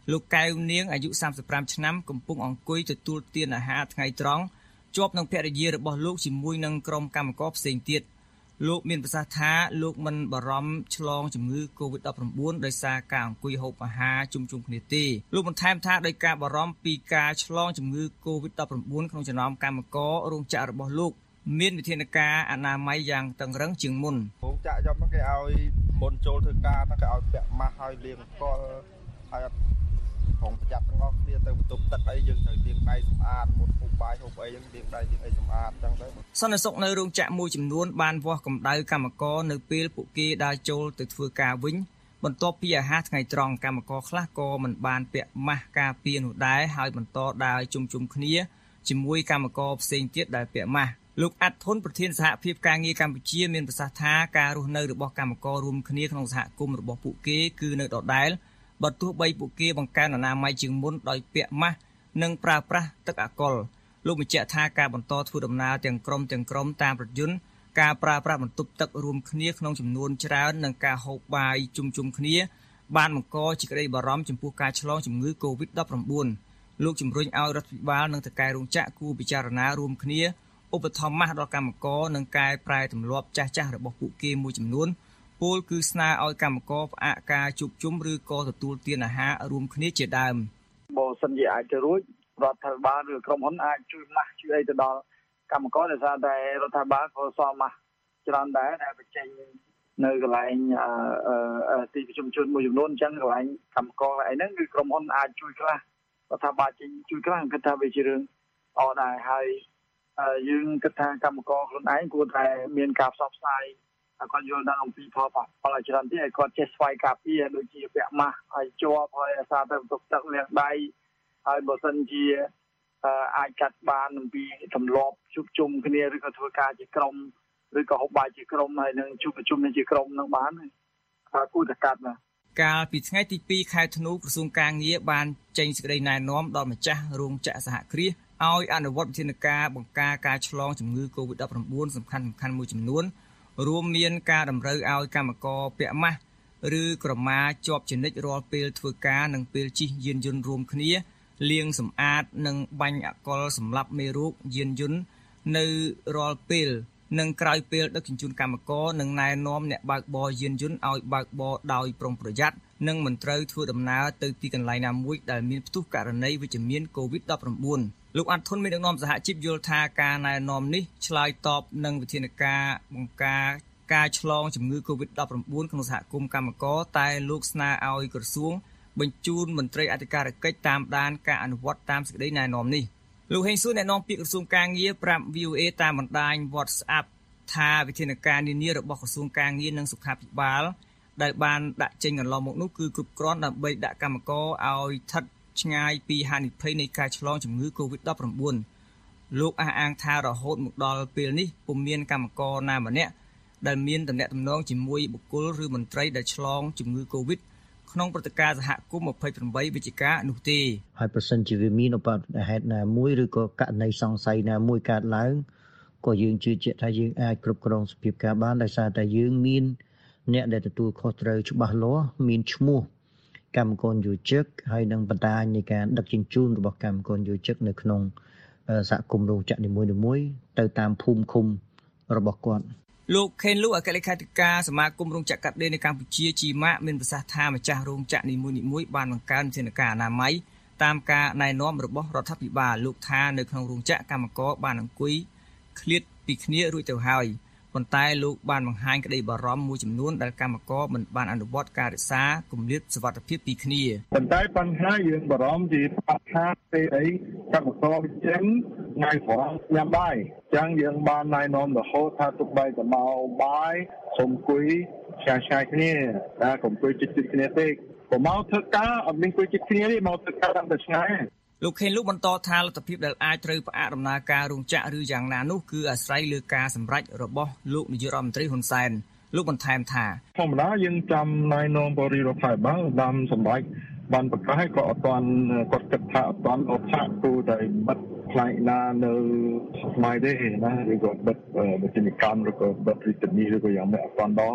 [SPEAKER 9] លោកកែវនាងអាយុ35ឆ្នាំកំពុងអង្គុយទទួលទានអាហារថ្ងៃត្រង់ជាប់នឹងភរិយារបស់លោកជាមួយនឹងក្រុមកម្មករផ្សេងទៀតលោកមានប្រសាសន៍ថាលោកមិនបារម្ភឆ្លងជំងឺ Covid-19 ដោយសារការអង្គុយហូបអាហារជុំគ្នាទេលោកបន្ថែមថាដោយការបារម្ភពីការឆ្លងជំងឺ Covid-19 ក្នុងចំណោមកម្មកររោងចក្ររបស់លោកមានវិធានការអនាម័យយ៉ាងតឹងរ៉ឹងជាងមុន
[SPEAKER 10] រោងចក្រខ្ញុំគេឲ្យមុនចូលធ្វើការហ្នឹងគេឲ្យពាក់ម៉ាស់ឲ្យលាងកលហើយអត់ផងប្រយ័ត្នទាំងអស់គ្នាទៅបន្ទប់ទឹកអីយើងត្រូវលាងដៃសម្អាតមុនហូបបាយហូបអីយើងលាងដៃលាងអីសម្អាតចឹងទៅ
[SPEAKER 9] សន្តិសុខនៅរោងចក្រមួយចំនួនបានវាស់កម្ដៅកម្មករនៅពេលពួកគេដើរចូលទៅធ្វើការវិញបន្ទាប់ពីអាហារថ្ងៃត្រង់កម្មករខ្លះក៏មិនបានពាក់ម៉ាស់ការពារនោះដែរហើយបន្តដើរជុំគ្នាជាមួយកម្មករផ្សេងទៀតដែលពាក់ម៉ាស់លោកអាត់ធុនប្រធានសហភាពការងារកម្ពុជាមានប្រសាសន៍ថាការរស់នៅរបស់កម្មកររួមគ្នាក្នុងសហគមន៍របស់ពួកគេគឺនៅដដែលបើទោះបីពួកគេបង្កើនអនាម័យជាងមុនដោយពាក់ម៉ាស់និងប្រើប្រាស់ទឹកអាល់កុលលោកបញ្ជាក់ថាការបន្តធ្វើដំណើរទាំងក្រុមតាមរថយន្តការប្រើប្រាស់បន្ទប់ទឹករួមគ្នាក្នុងចំនួនច្រើននិងការហូបបាយជុំគ្នាបានបង្កជាក្តីបារម្ភចំពោះការឆ្លងជំងឺ Covid-19 លោកជំរុញឲ្យរដ្ឋាភិបាលនិងថៅកែរោងចក្រគួរពិចារណារួមគ្នាឧបត្ថម្ភម៉ាស់ដល់កម្មករនិងកែប្រែទម្លាប់ចាស់របស់ពួកគេមួយចំនួនពោលគឺស្នើឲ្យកម្មករផ្អាកការជួបជុំឬក៏ទទួលទានអាហាររួមគ្នាជាដើម
[SPEAKER 10] បើសិនជាអាចទៅរួចរដ្ឋាភិបាលឬក្រុមហ៊ុនអាចជួយម៉ាស់ជួយអីទៅដល់កម្មករដោយសារតែរដ្ឋាភិបាលក៏សល់ម៉ាស់ច្រើនដែរដែលបញ្ចេញនៅកន្លែងទីប្រជុំជនមួយចំនួនអញ្ចឹងកន្លែងកម្មករអីហ្នឹងគឺក្រុមហ៊ុនអាចជួយខ្លះរដ្ឋាភិបាលជួយខ្លះគិតថាវាជារឿងល្អដែរហើយយើងគិតថាកម្មករខ្លួនឯងគួរតែមានការផ្សព្វផ្សាយគាត់យល់ដឹងអំពីផលប៉ះពាល់ច្រើនទៀតឲ្យគាត់ចេះស្វែងការពារដូចជាពាក់ម៉ាស់ហើយជាប់ហើយអាសាទៅបន្ទប់ទឹកលាងដៃហើយបើសិនជាអាចកាត់បានអំពីទម្លាប់ជួបជុំគ្នាឬក៏ធ្វើការជាក្រុមឬក៏ហូបបាយជាក្រុមហើយនឹងជួបប្រជុំជាក្រុមនឹងបានហើយគួរតែកាត់ណា
[SPEAKER 9] កាលពីថ្ងៃទី2ខែធ្នូក្រសួងការងារបានចេញសេចក្តីណែនាំដល់ម្ចាស់រោងចក្រសហគ្រាសឲ្យអនុវត្តវិធានការបង្ការការឆ្លងជំងឺ Covid-19 សំខាន់មួយចំនួនរួមមានការតម្រូវឲ្យកម្មករពាក់ម៉ាស់ឬក្រមាជាប់ជានិច្ចរាល់ពេលធ្វើការនិងពេលជិះយានយន្តរួមគ្នាលាងសម្អាតនិងបាញ់អាល់កុលសម្លាប់មេរោគយានយន្តនៅរាល់ពេលនិងក្រោយពេលដឹកជញ្ជូនកម្មករនិងណែនាំអ្នកបើកបរយានយន្តឲ្យបើកបរដោយប្រុងប្រយ័ត្ននិងមិនត្រូវធ្វើដំណើរទៅទីកន្លែងណាមួយដែលមានផ្ទុះករណីវិជ្ជមាន COVID-19 លោកអាត់ធុនមានដឹកនាំសហជីពយល់ថាការណែនាំនេះឆ្លើយតបនឹងវិធានការបង្ការការឆ្លងជំងឺ COVID-19 ក្នុងសហគមន៍កម្មករតែលោកស្នើឲ្យក្រសួងបញ្ជូនមន្ត្រីអធិការកិច្ចតាមដានការអនុវត្តតាមសេចក្តីណែនាំនេះលោកហេងសួរអ្នកនាំពាក្យក្រសួងការងារប្រាប់ VOA តាមបណ្ដាញ WhatsApp ថាវិធានការនានារបស់ក្រសួងការងារនិងសុខាភិបាលដែលបានដាក់ចេញកន្លងមកនោះគឺគ្រប់គ្រាន់ដើម្បីដាក់កម្មករឲ្យស្ថិតឆ្ងាយពីហានិភ័យនៃការឆ្លងជំងឺ COVID-19 លោកអះអាងថារហូតមកដល់ពេលនេះពុំមានកម្មករណាម្នាក់ដែលមានទំនាក់ទំនងជាមួយបុគ្គលឬមន្ត្រីដែលឆ្លងជំងឺ COVID ក្នុងព្រឹត្តិការណ៍សហគមន៍28វិច្ឆិកានោះទេ
[SPEAKER 11] ហើយប្រសិនជាវាមានឧបទ្ទហេតុណាមួយឬក៏ករណីសង្ស័យណាមួយកើតឡើងក៏យើងជឿជាក់ថាយើងអាចគ្រប់គ្រងសភាពការបានដោយសារតែយើងមានអ្នកដែលទទួលខុសត្រូវច្បាស់លាស់មានឈ្មោះកម្មករយោជកហើយនឹងបណ្ដាញនៃការដឹកជញ្ជូនរបស់កម្មករយោជកនៅក្នុងសហគមន៍រោងចក្រនីមួយៗទៅតាមភូមិឃុំរបស់គាត់
[SPEAKER 9] លោកខេនលូអគ្គលេខាធិការសមាគមរោងចក្រកាត់ដេរនៅកម្ពុជាជីម៉ាក់មានប្រសាសន៍ថាម្ចាស់រោងចក្រនីមួយៗបានបង្កើនវិធានការអនាម័យតាមការណែនាំរបស់រដ្ឋាភិបាលលោកថានៅក្នុងរោងចក្រកម្មករបានអង្គុយឃ្លាតពីគ្នារួចទៅហើយប៉ុន្តែលោកបានបង្ហាញក្តីបារម្ភមួយចំនួនដែលកម្មករមិនបានអនុវត្តការរក្សាគម្លាតសុវត្ថិភាពពីគ្នា
[SPEAKER 10] ប៉ុន្តែបញ្ហាយើងបារម្ភពីបញ្ហាពេលអីកម្មករចេញថ្ងៃព្រោះញ៉ាំបាយចឹងយើងបានណែនាំរហូតថាទុកបីតែមកបាយសុំអង្គុយឆ្ងាយៗគ្នាតែកុំអង្គុយជិតៗគ្នាទេបើមកធ្វើការអត់មានអង្គុយជិតគ្នាទេមកធ្វើការតាមតែឆ្ងាយ
[SPEAKER 9] លោកខេនលោកបន្តថាលទ្ធភាពដែលអាចត្រូវផ្អាកដំណើរការរោងចក្រឬយ៉ាងណានោះគឺអាស្រ័យលើការសម្រេចរបស់លោកនាយករដ្ឋមន្ត្រីហ៊ុនសែនលោកបន្ថែមថា
[SPEAKER 10] ធម្មតាយើងចាំណែនាំបរិយារដ្ឋាភិបាលតាមសម្រេចបានប្រកាសឲ្យក៏អត់ទាន់គាត់គិតថាអត់ទាន់អត់ឆាក់គូតែបិទផ្នែកណានៅស្មាយទេណាឬក៏បិទវិធានកម្មឬក៏បិទរីតនីឬក៏យ៉ាងម៉េចអត់ទាន់ដល់ទេ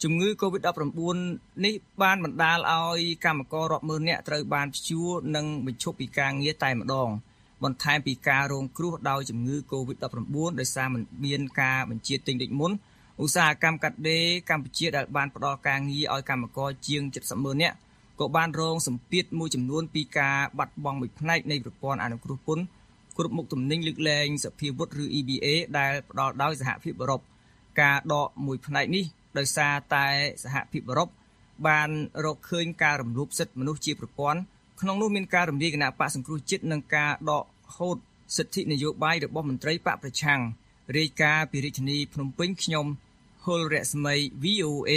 [SPEAKER 9] ជំងឺ COVID-19 នេះបានបណ្ដាលឲ្យកម្មកររាប់ម៉ឺននាក់ត្រូវបានព្យួរនិងបញ្ឈប់ពីការងារតែម្ដងបន្ថែមពីការរងគ្រោះដោយជំងឺ COVID-19 ដោយសារមិនមានការបញ្ជាទិញដូចមុនឧស្សាហកម្មកាត់ដេរកម្ពុជាដែលបានផ្ដល់ការងារឲ្យកម្មករជាង 70 ម៉ឺននាក់ក៏បានរងសម្ពាធមួយចំនួនពីការបាត់បង់មួយផ្នែកនៃប្រព័ន្ធអនុគ្រោះពន្ធគ្រប់មុខទំនិញលើកលែងសភាវុធឬ EBA ដែលផ្ដល់ដោយសហភាពអឺរ៉ុបការដកមួយផ្នែកនេះដោយសារតែសហភាពអឺរ៉ុបបានរកឃើញការរំលោភសិទ្ធិមនុស្សជាប្រព័ន្ធក្នុងនោះមានការរំលាយគណៈបកសង្គ្រោះជាតិនិងការដកហូតសិទ្ធិនយោបាយរបស់មន្ត្រីបកប្រឆាំងរាយការណ៍ពីរាជធានីភ្នំពេញខ្ញុំហុលរស្មី VOA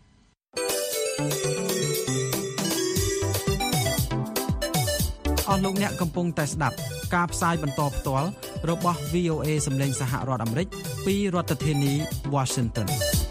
[SPEAKER 7] អស់លោកអ្នកកំពុងតែស្ដាប់ការផ្សាយបន្តផ្ទាល់របស់ VOA សម្លេងសហរដ្ឋអាមេរិកពីរដ្ឋធានី Washington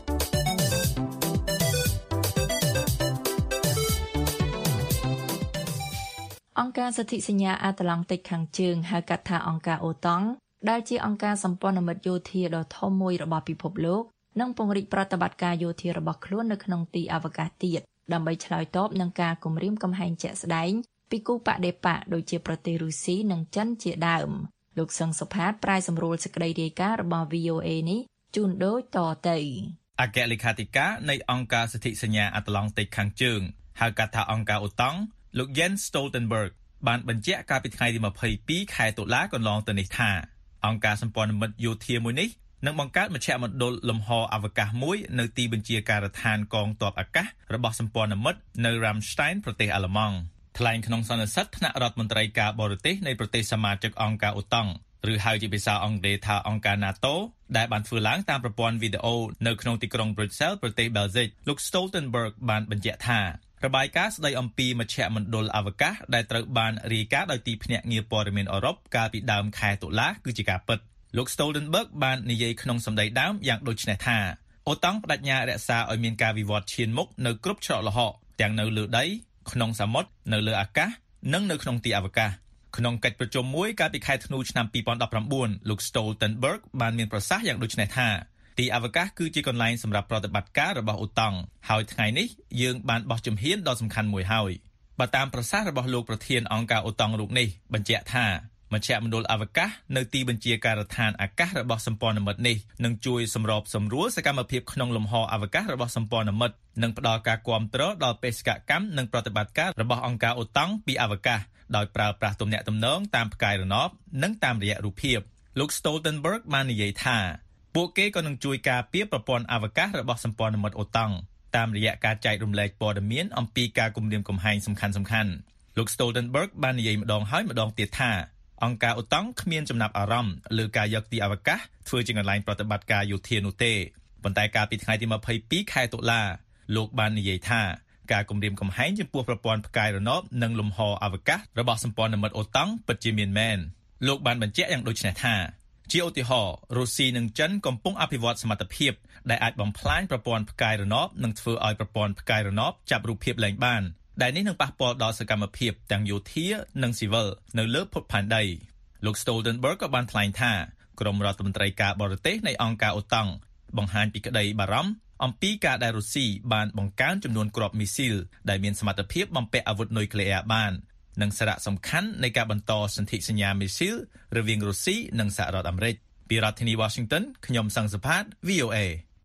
[SPEAKER 2] អង្គការសិទ្ធិសញ្ញាអាត្លង់តិកខាងជើងហៅកាត់ថាអង្គការអូតង់ដែលជាអង្គការសម្ព័ន្ធមិត្តយោធាដ៏ធំមួយរបស់ពិភពលោកនិងពង្រីកប្រតិបត្តិការយោធារបស់ខ្លួននៅក្នុងទីអវកាសទៀតដើម្បីឆ្លើយតបនឹងការគំរាមកំហែងជាក់ស្ដែងពីគូបដិបកដូចជាប្រទេសរុស្ស៊ីនិងចិនជាដើមលោកសឹងសុផាតប្រាយសម្រួលសេចក្តីរាយការណ៍របស់ VOA នេះជូនដូចតទៅ
[SPEAKER 12] អគ្គលេខាធិការនៃអង្គការសិទ្ធិសញ្ញាអាត្លង់តិកខាងជើងហៅកាត់ថាអង្គការអូតង់លោក Jens Stoltenberg បានបញ្ជាក់កាលពីថ្ងៃទី22ខែតុលាកន្លងទៅនេះថាអង្គការសម្ព័ន្ធមិត្តយោធាមួយនេះនឹងបង្កើតមជ្ឈមណ្ឌលលំហអវកាសមួយនៅទីបញ្ជាការដ្ឋានកងទ័ពអាកាសរបស់សម្ព័ន្ធមិត្តនៅ Ramstein ប្រទេសអាល្លឺម៉ង់ថ្លែងក្នុងសន្និសីទថ្នាក់រដ្ឋមន្ត្រីការបរទេសនៃប្រទេសសមាជិកអង្គការអូតង់ឬហៅជាភាសាអង់គ្លេសថាអង្គការ NATO ដែលបានធ្វើឡើងតាមប្រព័ន្ធវីដេអូនៅក្នុងទីក្រុង Brussels ប្រទេស Belgium លោក Stoltenberg បានបញ្ជាក់ថារបាយការណ៍ស្ដីអំពីមជ្ឈមណ្ឌលអវកាសដែលត្រូវបានរាយការណ៍ដោយទីភ្នាក់ងារព័ត៌មានអឺរ៉ុបកាលពីដើមខែតុលាគឺជាការពិតលោក Stoltenberg បាននិយាយក្នុងសម្ដីដើមយ៉ាងដូចនេះថាអូតង់បដិញ្ញារក្សាឲ្យមានការវិវត្តឈានមុខនៅគ្រប់ច្រកល្ហកទាំងនៅលើដីក្នុងសមុទ្រនៅលើអាកាសនិងនៅក្នុងទីអវកាសក្នុងកិច្ចប្រជុំមួយកាលពីខែធ្នូឆ្នាំ2019លោក Stoltenberg បានមានប្រសាសន៍យ៉ាងដូចនេះថាទីអវកាសគឺជាកន្លែងសម្រាប់ប្រតិបត្តិការរបស់អូតង់ហើយថ្ងៃនេះយើងបានបោះជំហានដ៏សំខាន់មួយហើយបើតាមប្រសាសន៍របស់លោកប្រធានអង្គការអូតង់រូបនេះបញ្ជាក់ថាមជ្ឈមណ្ឌលអវកាសនៅទីបញ្ជាការដ្ឋានអាកាសរបស់សម្ព័ន្ធមិត្តនេះនឹងជួយសម្របសម្រួលសកម្មភាពក្នុងលំហអវកាសរបស់សម្ព័ន្ធមិត្តនិងផ្ដល់ការគាំទ្រដល់បេសកកម្មនិងប្រតិបត្តិការរបស់អង្គការអូតង់ពីអវកាសដោយប្រើប្រាស់ទំនាក់ទំនងតាមផ្កាយរណបនិងតាមរយៈរូបភាពលោក Stoltenberg បាននិយាយថាពួកគេក៏នឹងជួយការពារប្រព័ន្ធអវកាសរបស់សម្ព័ន្ធមិត្តអូតង់តាមរយៈការចែករំលែកព័ត៌មានអំពីការគំរាមកំហែងសំខាន់ៗលោក Stoltenberg បាននិយាយម្ដងហើយម្ដងទៀតថាអង្គការអូតង់គ្មានចំណាប់អារម្មណ៍លើការយកទីអវកាសធ្វើជាកន្លែងប្រតិបត្តិការយោធានោះទេប៉ុន្តែកាលពីថ្ងៃទី22ខែតុលាលោកបាននិយាយថាការគំរាមកំហែងចំពោះប្រព័ន្ធផ្កាយរណបនិងលំហអវកាសរបស់សម្ព័ន្ធមិត្តអូតង់ពិតជាមានមែនលោកបានបញ្ជាក់យ៉ាងដូចនេះថាជាឧទាហរណ៍រុស្ស៊ីនិងចិនកំពុងអភិវឌ្ឍសមត្ថភាពដែលអាចបំផ្លាញប្រព័ន្ធផ្កាយរណបនិងធ្វើឲ្យប្រព័ន្ធផ្កាយរណបចាប់រូបភាពលែងបានដែលនេះនឹងប៉ះពាល់ដល់សកម្មភាពទាំងយោធានិងស៊ីវិលនៅលើភពផែនដីលោក Stoltenberg ក៏បានថ្លែងថាក្រុមរដ្ឋមន្ត្រីការបរទេសនៃអង្គការអូតង់បង្ហាញពីក្តីបារម្ភអំពីការដែលរុស្ស៊ីបានបង្កើនចំនួនគ្រាប់មីស៊ីលដែលមានសមត្ថភាពបំពាក់អាវុធនុយក្លេអ៊ែរបាននិងសារៈសំខាន់នៃការបន្តសន្ធិសញ្ញាមីស៊ីលរវាងរុស្ស៊ីនិងសហរដ្ឋអាមេរិកពីរដ្ឋធានី Washington ខ្ញុំសង្សុផាត VOA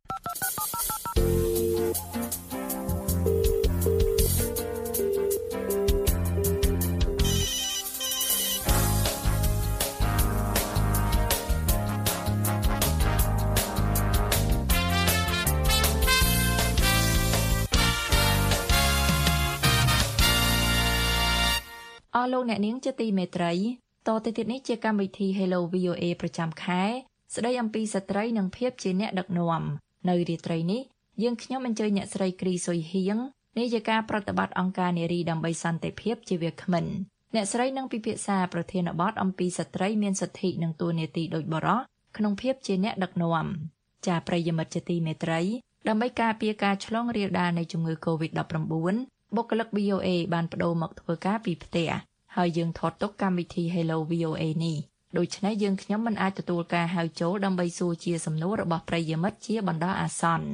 [SPEAKER 2] អស់លោកអ្នកនាងជាទីមេត្រីតទៅទៀតនេះជាកម្មវិធី Hello VOA ប្រចាំខែស្ដីអំពីស្ត្រីនិងភាពជាអ្នកដឹកនាំនៅរាត្រីនេះយើងខ្ញុំអញ្ជើញអ្នកស្រីគ្រីសុយហៀងនាយិកាប្រតិបត្តិអង្គការនារីដើម្បីសន្តិភាពជាវាគ្មិនអ្នកស្រីនឹងពិភាក្សាប្រធានបទអំពីស្ត្រីមានសិទ្ធិនិងតួនាទីដូចបុរសក្នុងភាពជាអ្នកដឹកនាំចាប្រិយមិត្តជាទីមេត្រីដើម្បីការពារការឆ្លងរាលដាលនៃជំងឺ COVID-19 បុគ្គលិក VOA បានបដូរមកធ្វើការពីផ្ទះហើយយើងថតទុកកម្មវិធី Hello VOA នេះដូច្នេះយើងខ្ញុំមិនអាចទទួលការហៅចូលដើម្បីសួរជាសំណួររបស់ប្រិយមិត្តជាបណ្ដោះអាសន្ន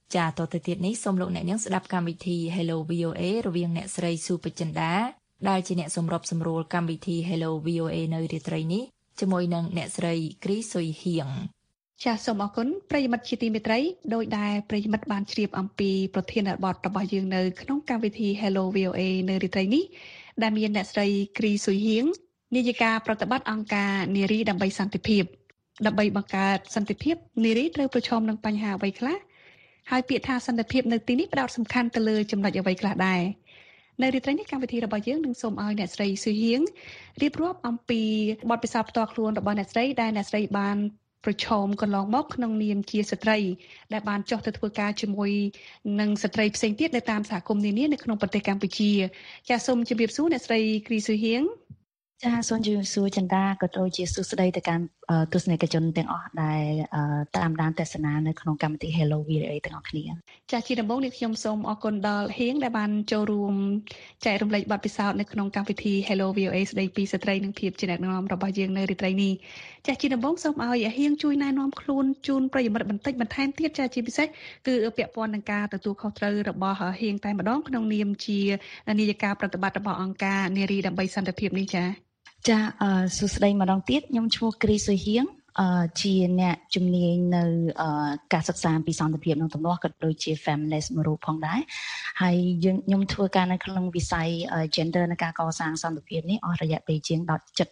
[SPEAKER 2] ចាតទៅទៀតនេះសូមលោកអ្នកនាងស្ដាប់កម្មវិធី Hello VOA រវាងអ្នកស្រីស៊ូបចិន្តាដែលជាអ្នកសម្របសម្រួលកម្មវិធី Hello VOA នៅរាត្រីនេះជាមួយនឹងអ្នកស្រីគ្រីសុយហៀង
[SPEAKER 13] ចាសសូមអរគុណប្រិយមិត្តជាទីមេត្រីដោយដែលប្រិយមិត្តបានជ្រាបអំពីប្រធានបទរបស់យើងនៅក្នុងកម្មវិធី Hello VOA នៅរាត្រីនេះដែលមានអ្នកស្រីគ្រីសុយហៀងនាយិកាប្រតិបត្តិអង្គការនារីដើម្បីសន្តិភាពដើម្បីបង្កើតសន្តិភាពនារីត្រូវប្រឈមនឹងបញ្ហាអ្វីខ្លះហើយពាក្យថាសន្តិភាពនៅទីនេះផ្ដោតសំខាន់ទៅលើចំណុចអ្វីខ្លះដែរនៅរាត្រីនេះកម្មវិធីរបស់យើងនឹងសូមឲ្យអ្នកស្រីស៊ូហៀងរៀបរាប់អំពីបទពិសោធន៍ផ្ទាល់ខ្លួនរបស់អ្នកស្រីដែលអ្នកស្រីបានប្រឈមកន្លងមកក្នុងនាមជាស្ត្រីដែលបានចុះទៅធ្វើការជាមួយនឹងស្ត្រីផ្សេងទៀតនៅតាមសហគមន៍នានានៅក្នុងប្រទេសកម្ពុជាចាសសូមជម្រាបសួរអ្នកស្រីគ្រីស៊ូហៀង
[SPEAKER 14] ចាសូមជម្រាបសួរចន្ទាក៏ដូចជាសួស្តីទៅកាន់ទស្សនិកជនទាំងអស់ដែលតាមដានទស្សនានៅក្នុងកម្មវិធី Hello VOA ទាំងអស់គ្នា
[SPEAKER 13] ចាជាដំបូងនេះខ្ញុំសូមអរគុណដល់ហៀងដែលបានចូលរួមចែករំលែកបទពិសោធន៍នៅក្នុងកម្មវិធី Hello VOA ស្ដីពីស្ត្រីនិងភាពជាអ្នកដឹកនាំរបស់យើងនៅរាត្រីនេះចាជាដំបូងសូមឲ្យហៀងជួយណែនាំខ្លួនជូនប្រិយមិត្តបន្តិចបន្ថែមទៀតចាជាពិសេសគឺពាក់ព័ន្ធនឹងការទទួលខុសត្រូវរបស់ហៀងតែម្ដងក្នុងនាមជានាយិកាប្រតិបត្តិរបស់អង្គការនារីដើម្បីសន្តិភាពនេះចា
[SPEAKER 14] សួស្តីម្ដងទៀតខ្ញុំឈ្មោះគ្រីស៊ូហៀងជាអ្នកជំនាញនៅការសិក្សាពីសន្តិភាពនិងទំនាស់ក៏ដូចជា feminist មួយរូបផងដែរហើយខ្ញុំធ្វើការនៅក្នុងវិស័យ gender នៃការកសាងសន្តិភាពនេះអស់រយៈពេលជាង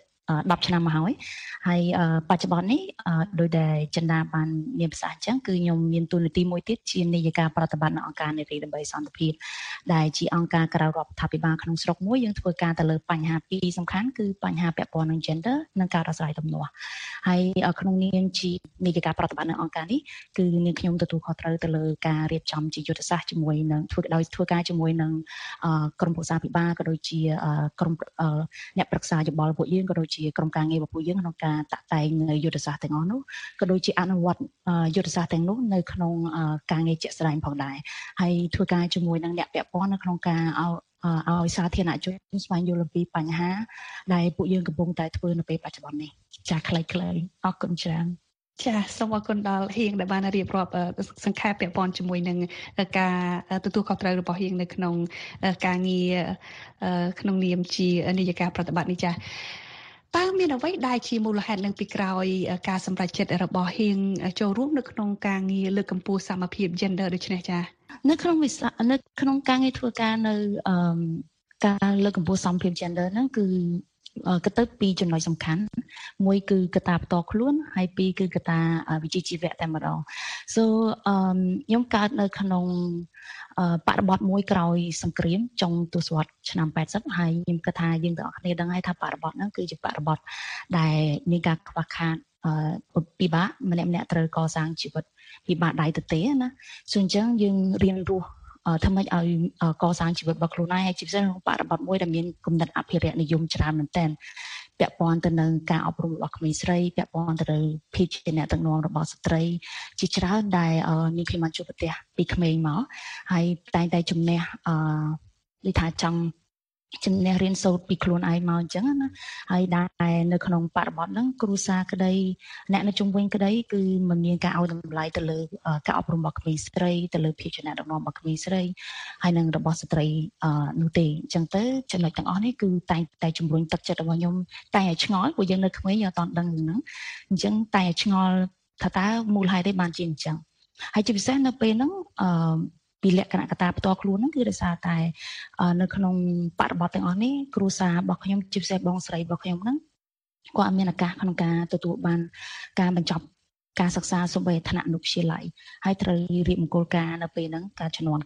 [SPEAKER 14] 10ឆ្នាំមកហើយបច្ចុប្បន្ននេះដោយដែលចិន្តាបានមានប្រសាសន៍អញ្ចឹងគឺខ្ញុំមានតួនាទីមួយទៀតជានាយិកាប្រតិបត្តិនៅអង្គការនារីដើម្បីសន្តិភាពដែលជាអង្គការក្រៅរដ្ឋាភិបាលក្នុងស្រុកមួយយើងធ្វើការទៅលើបញ្ហាពីរសំខាន់គឺបញ្ហាពាក់ព័ន្ធនឹង gender និងការដោះស្រាយទំនាស់ហើយក្នុងនាមជានាយិកាប្រតិបត្តិនៅអង្គការនេះគឺនាងខ្ញុំទទួលខុសត្រូវទៅលើការរៀបចំជាយុទ្ធសាស្ត្រជាមួយនឹងធ្វើការជាមួយនឹងក្រុមប្រឹក្សាភិបាលក៏ដូចជាក្រុមអ្នកប្រឹក្សាយោបល់ពួកយើងក៏ដូចជាក្រុមការងាររបស់ពួកយើងក្នុងការតាក់តែងនៅយុទ្ធសាស្ត្រទាំងអស់នោះក៏ដូចជាអនុវត្តយុទ្ធសាស្ត្រទាំងនោះនៅក្នុងការងារជាក់ស្ដែងផងដែរហើយធ្វើការជាមួយនឹងអ្នកពាក់ព័ន្ធនៅក្នុងការឲ្យសាធារណជនស្វែងយល់អំពីបញ្ហាដែលពួកយើងកំពុងតែធ្វើនៅពេលបច្ចុប្បន្ននេះចាខ្លីៗអរគុណច្រើន
[SPEAKER 13] ចាសូមអរគុណដល់ហៀងដែលបានរៀបរាប់សង្ខេបពាក់ព័ន្ធជាមួយនឹងការទទួលខុសត្រូវរបស់ហៀងនៅក្នុងការងារក្នុងនាមជានាយិកាប្រតិបត្តិនេះចាតើមានអ្វីដែលជាមូលហេតុនៅពីក្រោយការសម្រេចចិត្តរបស់ហៀងចូលរួមនៅក្នុងការងារលើកកម្ពស់សមភាព gender ដូចនេះចា
[SPEAKER 14] នៅក្នុងការងារធ្វើការនៅការលើកកម្ពស់សមភាព gender ហ្នឹងគឺទៅពីចំណុចសំខាន់មួយគឺកត្តាផ្ទាល់ខ្លួនហើយពីរគឺកត្តាវិជ្ជាជីវៈតែម្ដងខ្ញុំកើតនៅក្នុងបរិបទមួយក្រោយសង្គ្រាមចុងទសវត្សរ៍ឆ្នាំ80ហើយខ្ញុំគិតថាយើងទាំងអស់គ្នាដឹងហើយថាបរិបទហ្នឹងគឺជាបរិបទដែលមានការខ្វះខាតពិបាកម្នាក់ត្រូវកសាងជីវិតពិបាកដៃទៅទេណាសូមអញ្ចឹងយើងរៀនរស់ធ្វើម៉េចឲ្យកសាងជីវិតរបស់ខ្លួនឯងហើយជាពិសេសក្នុងបរិបទមួយដែលមានគំនិតអភិរក្សនិយមច្រើនមែនទែនពាក់ព័ន្ធទៅនឹងការអប់រំរបស់ក្មេងស្រីពាក់ព័ន្ធទៅនឹងភាពជាអ្នកដឹកនាំរបស់ស្ត្រីជាច្រើនដែលមានខ្ញុំបានជួបប្រទះពីក្មេងមកហើយតែងតែជំនះដូចថាចង់ជំនះរៀនសូត្រពីខ្លួនឯងមកអញ្ចឹងណាហើយដែលនៅក្នុងបរិបទហ្នឹងគ្រួសារក្តីអ្នកនៅជុំវិញក្តីគឺមិនមានការឲ្យតម្លៃទៅលើការអប់រំរបស់ក្មេងស្រីទៅលើភាពជាអ្នកដឹកនាំរបស់ក្មេងស្រីហើយនឹងរបស់ស្ត្រីនោះទេអញ្ចឹងទៅចំណុចទាំងអស់នេះគឺតែជំរុញទឹកចិត្តរបស់ខ្ញុំតែឲ្យឆ្ងល់ព្រោះយើងនៅក្មេងយើងអត់តដឹងហ្នឹងអញ្ចឹងតែឲ្យឆ្ងល់ថាតើមូលហេតុទេបានជាអញ្ចឹងហើយជាពិសេសនៅពេលហ្នឹងពីលក្ខណៈកត្តាផ្ទាល់ខ្លួនហ្នឹងគឺដោយសារតែនៅក្នុងបរិបទទាំងអស់នេះគ្រួសាររបស់ខ្ញុំជាពិសេសបងស្រីរបស់ខ្ញុំហ្នឹងគាត់អត់មានឱកាសក្នុងការទទួលបានការបញ្ចប់ការសិក្សាសូម្បីឋានៈអនុវិទ្យាល័យហើយត្រូវរៀបមង្គលការនៅពេលហ្នឹងការចំនួន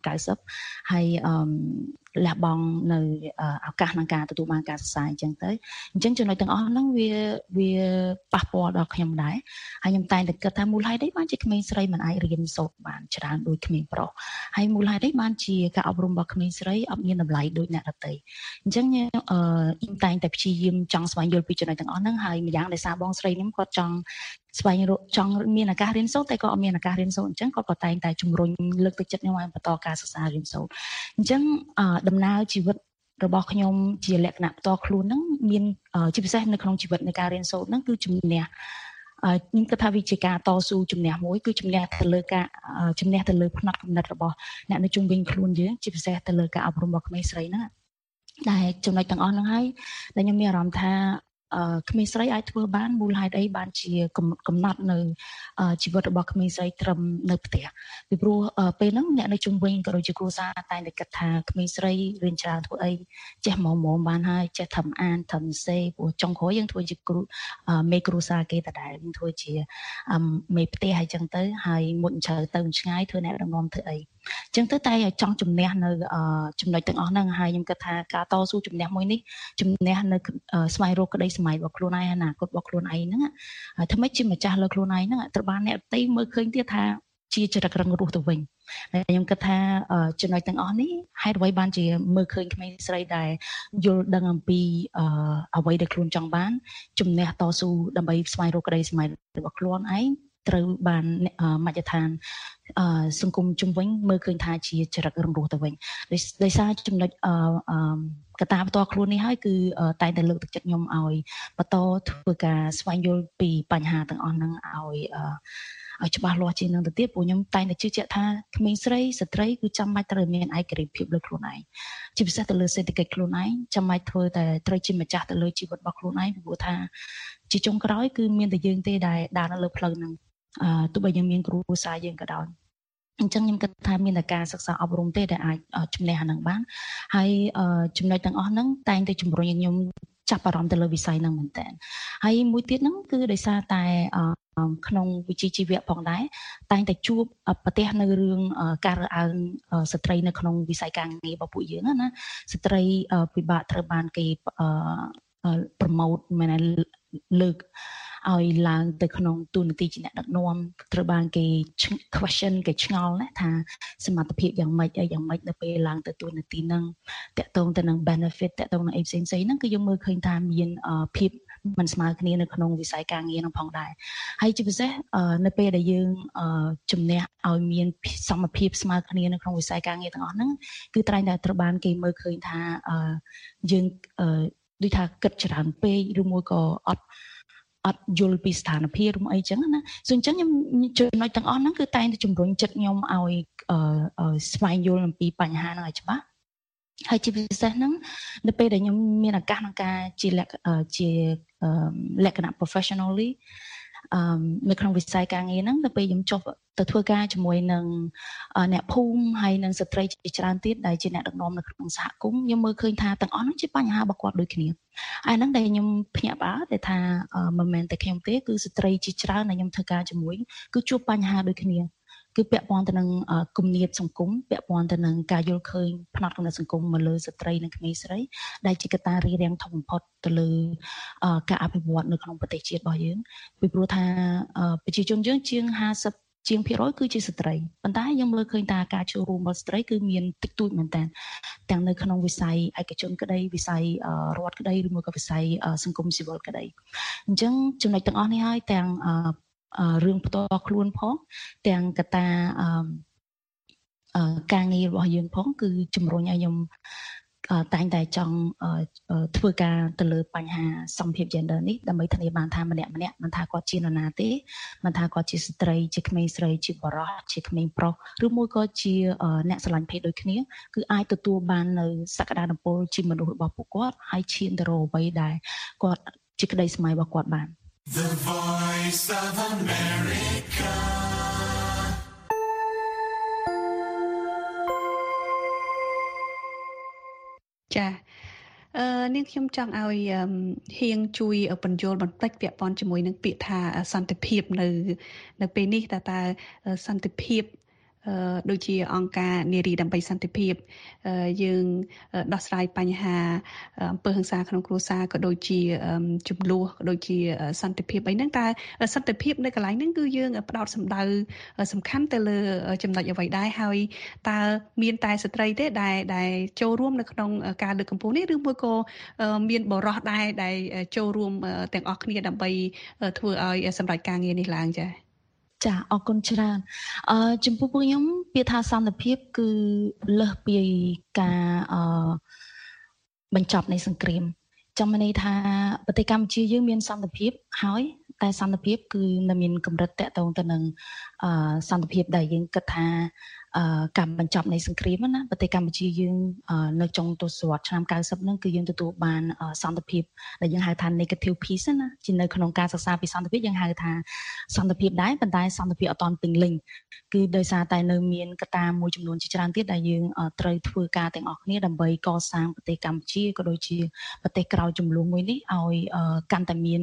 [SPEAKER 14] 90ហើយលះបង់នៅឱកាសក្នុងការទទួលបានការសិក្សាអញ្ចឹងទៅអញ្ចឹងចំណុចទាំងអស់ហ្នឹងវាប៉ះពាល់ដល់ខ្ញុំដែរហើយខ្ញុំតែងតែគិតថាមូលហេតុអីបានជាក្មេងស្រីមិនអាចរៀនសូត្របានច្រើនដូចក្មេងប្រុសហើយមូលហេតុអីបានជាការអប់រំរបស់ក្មេងស្រីអត់មានតម្លៃដូចអ្នកដទៃអញ្ចឹងខ្ញុំតែងតែព្យាយាមចង់ស្វែងយល់ពីចំណុចទាំងអស់ហ្នឹងហើយម្យ៉ាងដោយសារបងស្រីខ្ញុំគាត់ចង់ស្វែងរកចង់មានឱកាសរៀនសូត្រតែក៏អត់មានឱកាសរៀនសូត្រអញ្ចឹងគាត់ក៏តែងតែជំរុញលើកទឹកចិត្តខ្ញុំឲ្យបន្តការសិក្សារៀនសូត្រអញ្ចឹងដំណើរជីវិតរបស់ខ្ញុំជាលក្ខណៈផ្ទាល់ខ្លួនហ្នឹងមានជាពិសេសនៅក្នុងជីវិតនៃការរៀនសូត្រហ្នឹងគឺជំនះខ្ញុំគិតថាវាជាការតស៊ូជំនះមួយគឺជំនះទៅលើការជំនះទៅលើផ្នត់គំនិតរបស់អ្នកនៅជុំវិញខ្លួនយើងជាពិសេសទៅលើការអប់រំរបស់ក្មេងស្រីហ្នឹងដែលចំណុចទាំងអស់ហ្នឹងហើយដែលខ្ញុំមានអារម្មណ៍ថាក្មេងស្រីអាចធ្វើបានមូលហេតុអីបានជាកំណត់នៅជីវិតរបស់ក្មេងស្រីត្រឹមនៅផ្ទះពីព្រោះពេលហ្នឹងអ្នកនៅជុំវិញក៏ដូចជាគ្រួសារតែតែគិតថាក្មេងស្រីរៀនច្រើនធ្វើអីចេះម៉មបានហើយចេះធ្វើអានធ្វើសេព្រោះចុងក្រោយយើងធ្វើជាគ្រូមេគ្រួសារគេដដែលយើងធ្វើជាមេផ្ទះហើយចឹងទៅហើយមុតជ្រៅទៅឆ្ងាយធ្វើអ្នកដឹកនាំធ្វើអីចឹងទៅតែចង់ជំនះនៅចំណុចទាំងអស់ហ្នឹងហើយខ្ញុំគិតថាការតស៊ូជំនះមួយនេះជំនះនៅស្វែងរកក្តីសម័យរបស់ខ្លួនឯងអនាគតរបស់ខ្លួនឯងហ្នឹងហើយធ្វើម៉េចជាម្ចាស់លើខ្លួនឯងហ្នឹងត្រូវបានអ្នកដទៃមើលឃើញទៀតថាជាចរិតរឹងរូសទៅវិញហើយខ្ញុំគិតថាចំណុចទាំងអស់នេះហេតុអ្វីបានជាមើលឃើញក្មេងស្រីដែលយល់ដឹងអំពីអ្វីដែលខ្លួនចង់បានជំនះតស៊ូដើម្បីស្វែងរកក្តីសម័យរបស់ខ្លួនឯងត្រូវបានមជ្ឈដ្ឋានសង្គមជុំវិញមើលឃើញថាជាចរិតរឹងរូសទៅវិញដោយសារចំណុចកត្តាផ្ទាល់ខ្លួននេះហើយគឺតែងតែលើកទឹកចិត្តខ្ញុំឲ្យបន្តធ្វើការស្វែងយល់ពីបញ្ហាទាំងអស់ហ្នឹងឲ្យច្បាស់លាស់ជាងនឹងទៅទៀតព្រោះខ្ញុំតែងតែជឿជាក់ថាក្មេងស្រីស្ត្រីគឺចាំបាច់ត្រូវមានឯករាជ្យភាពលើខ្លួនឯងជាពិសេសទៅលើសេដ្ឋកិច្ចខ្លួនឯងចាំបាច់ធ្វើតែត្រូវជាម្ចាស់ទៅលើជីវិតរបស់ខ្លួនឯងព្រោះថាជាចុងក្រោយគឺមានតែយើងទេដែលដើរនៅលើផ្លូវហ្នឹងទោះបីយើងមានគ្រួសារយើងក៏ដោយអញ្ចឹងខ្ញុំគិតថាមានតែការសិក្សាអប់រំទេដែលអាចជំនះអានឹងបានហើយចំណុចទាំងអស់ហ្នឹងតែងតែជំរុញឲ្យខ្ញុំចាប់អារម្មណ៍ទៅលើវិស័យហ្នឹងមែនតើហើយមួយទៀតហ្នឹងគឺដោយសារតែក្នុងវិជ្ជាជីវៈផងដែរតែងតែជួបប្រទះនៅរឿងការរើសអើងស្ត្រីនៅក្នុងវិស័យការងាររបស់ពួកយើងណាស្ត្រីពិបាកត្រូវបានគេpromote មែនលើកឲ្យឡើងទៅក្នុងទូនាទីជាអ្នកដឹកនាំត្រូវបានគេ question គេឆ្ងល់ណាថាសមត្ថភាពយ៉ាងម៉េចនៅពេលឡើងទៅទូនាទីហ្នឹងតកតងទៅនឹង benefit តកតងនឹងអីផ្សេងៗហ្នឹងគឺយើងមើលឃើញថាមានភាពមិនស្មើគ្នានៅក្នុងវិស័យការងារហ្នឹងផងដែរហើយជាពិសេសនៅពេលដែលយើងជំនះឲ្យមានសមភាពស្មើគ្នានៅក្នុងវិស័យការងារទាំងអស់ហ្នឹងគឺតែតែត្រូវបានគេមើលឃើញថាយើងដូចថាគិតច្រើនពេកឬមួយក៏អត់យល់ពីស្ថានភាពឬអីចឹងណាសូមអញ្ចឹងខ្ញុំចំណុចទាំងអស់ហ្នឹងគឺតែងតែជំរុញចិត្តខ្ញុំឲ្យស្វែងយល់អំពីបញ្ហាហ្នឹងឲ្យច្បាស់ហើយជាពិសេសហ្នឹងនៅពេលដែលខ្ញុំមានឱកាសក្នុងការជាលក្ខណៈ professionally នៅក្នុងវិស័យការងារហ្នឹងទៅពេលខ្ញុំចុះទៅធ្វើការជាមួយនឹងអ្នកភូមិហើយនឹងស្ត្រីជាច្រើនទៀតដែលជាអ្នកដឹកនាំនៅក្នុងសហគមន៍ខ្ញុំមើលឃើញថាទាំងអស់ហ្នឹងជាបញ្ហារបស់គាត់ដូចគ្នាហើយហ្នឹងដែលខ្ញុំភ្ញាក់ផ្អើលដែលថាមិនមែនតែខ្ញុំទេគឺស្ត្រីជាច្រើនដែលខ្ញុំធ្វើការជាមួយគឺជួបបញ្ហាដូចគ្នាគឺពាក់ព័ន្ធទៅនឹងគំនាបសង្គមពាក់ព័ន្ធទៅនឹងការយល់ឃើញផ្នត់គំនិតសង្គមមកលើស្ត្រីនិងក្មេងស្រីដែលជាកត្តារារាំងធំបំផុតទៅលើការអភិវឌ្ឍនៅក្នុងប្រទេសជាតិរបស់យើងពីព្រោះថាប្រជាជនយើងជាង50%គឺជាស្ត្រីប៉ុន្តែយើងមើលឃើញថាការចូលរួមរបស់ស្ត្រីគឺមានតិចតួចមែនតើទាំងនៅក្នុងវិស័យឯកជនក្តីវិស័យរដ្ឋក្តីឬមួយក៏វិស័យសង្គមស៊ីវិលក្តីអញ្ចឹងចំណុចទាំងអស់នេះហើយទាំងរឿងផ្ទាល់ខ្លួនផងទាំងកត្តាការងាររបស់យើងផងគឺជំរុញឲ្យខ្ញុំតែងតែចង់ធ្វើការទៅលើបញ្ហាសមភាព gender នេះដើម្បីធានាបានថាម្នាក់មិនថាគាត់ជានរណាទេមិនថាគាត់ជាស្ត្រីជាក្មេងស្រីជាបុរសជាក្មេងប្រុសឬមួយក៏ជាអ្នកស្រឡាញ់ភេទដូចគ្នាគឺអាចទទួលបាននៅសក្តានុពលជាមនុស្សរបស់ពួកគាត់ហើយឈានទៅរកអ្វីដែលគាត់ជាក្តីស្រមៃរបស់គាត់បាន
[SPEAKER 15] The Voice of America.
[SPEAKER 13] ចានាងខ្ញុំចង់ឲ្យហៀងជួយបញ្យល់បន្តិចពាក់ព័ន្ធជាមួយនឹងពាក្យថាសន្តិភាពនៅពេលនេះតើសន្តិភាពដូចជាអង្គការនារីដើម្បីសន្តិភាពយើងដោះស្រាយបញ្ហាអំពើហិង្សាក្នុងគ្រួសារក៏ដូចជាចំនួនក៏ដូចជាសន្តិភាពអីហ្នឹងតើសន្តិភាពនៅកន្លែងហ្នឹងគឺយើងផ្ដោតសំដៅសំខាន់ទៅលើចំណុចអ្វីដែរហើយតើមានតែស្ត្រីទេដែលចូលរួមនៅក្នុងការលើកកម្ពស់នេះឬមួយក៏មានបរិសុទ្ធដែរដែលចូលរួមទាំងអស់គ្នាដើម្បីធ្វើឲ្យសម្រេចការងារនេះឡើងចា៎
[SPEAKER 14] ចាអរគុណច្រើនចំពោះពួកខ្ញុំពាក្យថាសន្តិភាពគឺលើសពីការបញ្ចប់នៃសង្គ្រាមចាំន័យថាប្រទេសកម្ពុជាយើងមានសន្តិភាពហើយតែសន្តិភាពគឺនៅមានកម្រិតតកតងទៅនឹងសន្តិភាពដែលយើងគិតថាការបញ្ចប់នៃសង្គ្រាមណាប្រទេសកម្ពុជាយើងនៅចុងទសវត្សរ៍ឆ្នាំ90ហ្នឹងគឺយើងទទួលបានសន្តិភាពដែលយើងហៅថា negative peace ណាជានៅក្នុងការសិក្សាពីសន្តិភាពយើងហៅថាសន្តិភាពដែរប៉ុន្តែសន្តិភាពអត់ទាន់ពេញលេញគឺដោយសារតែនៅមានកត្តាមួយចំនួនជាច្រើនទៀតដែលយើងត្រូវធ្វើការទាំងអស់គ្នាដើម្បីកសាងប្រទេសកម្ពុជាក៏ដូចជាប្រទេសក្រោយចំនួនមួយនេះឲ្យកាន់តែមាន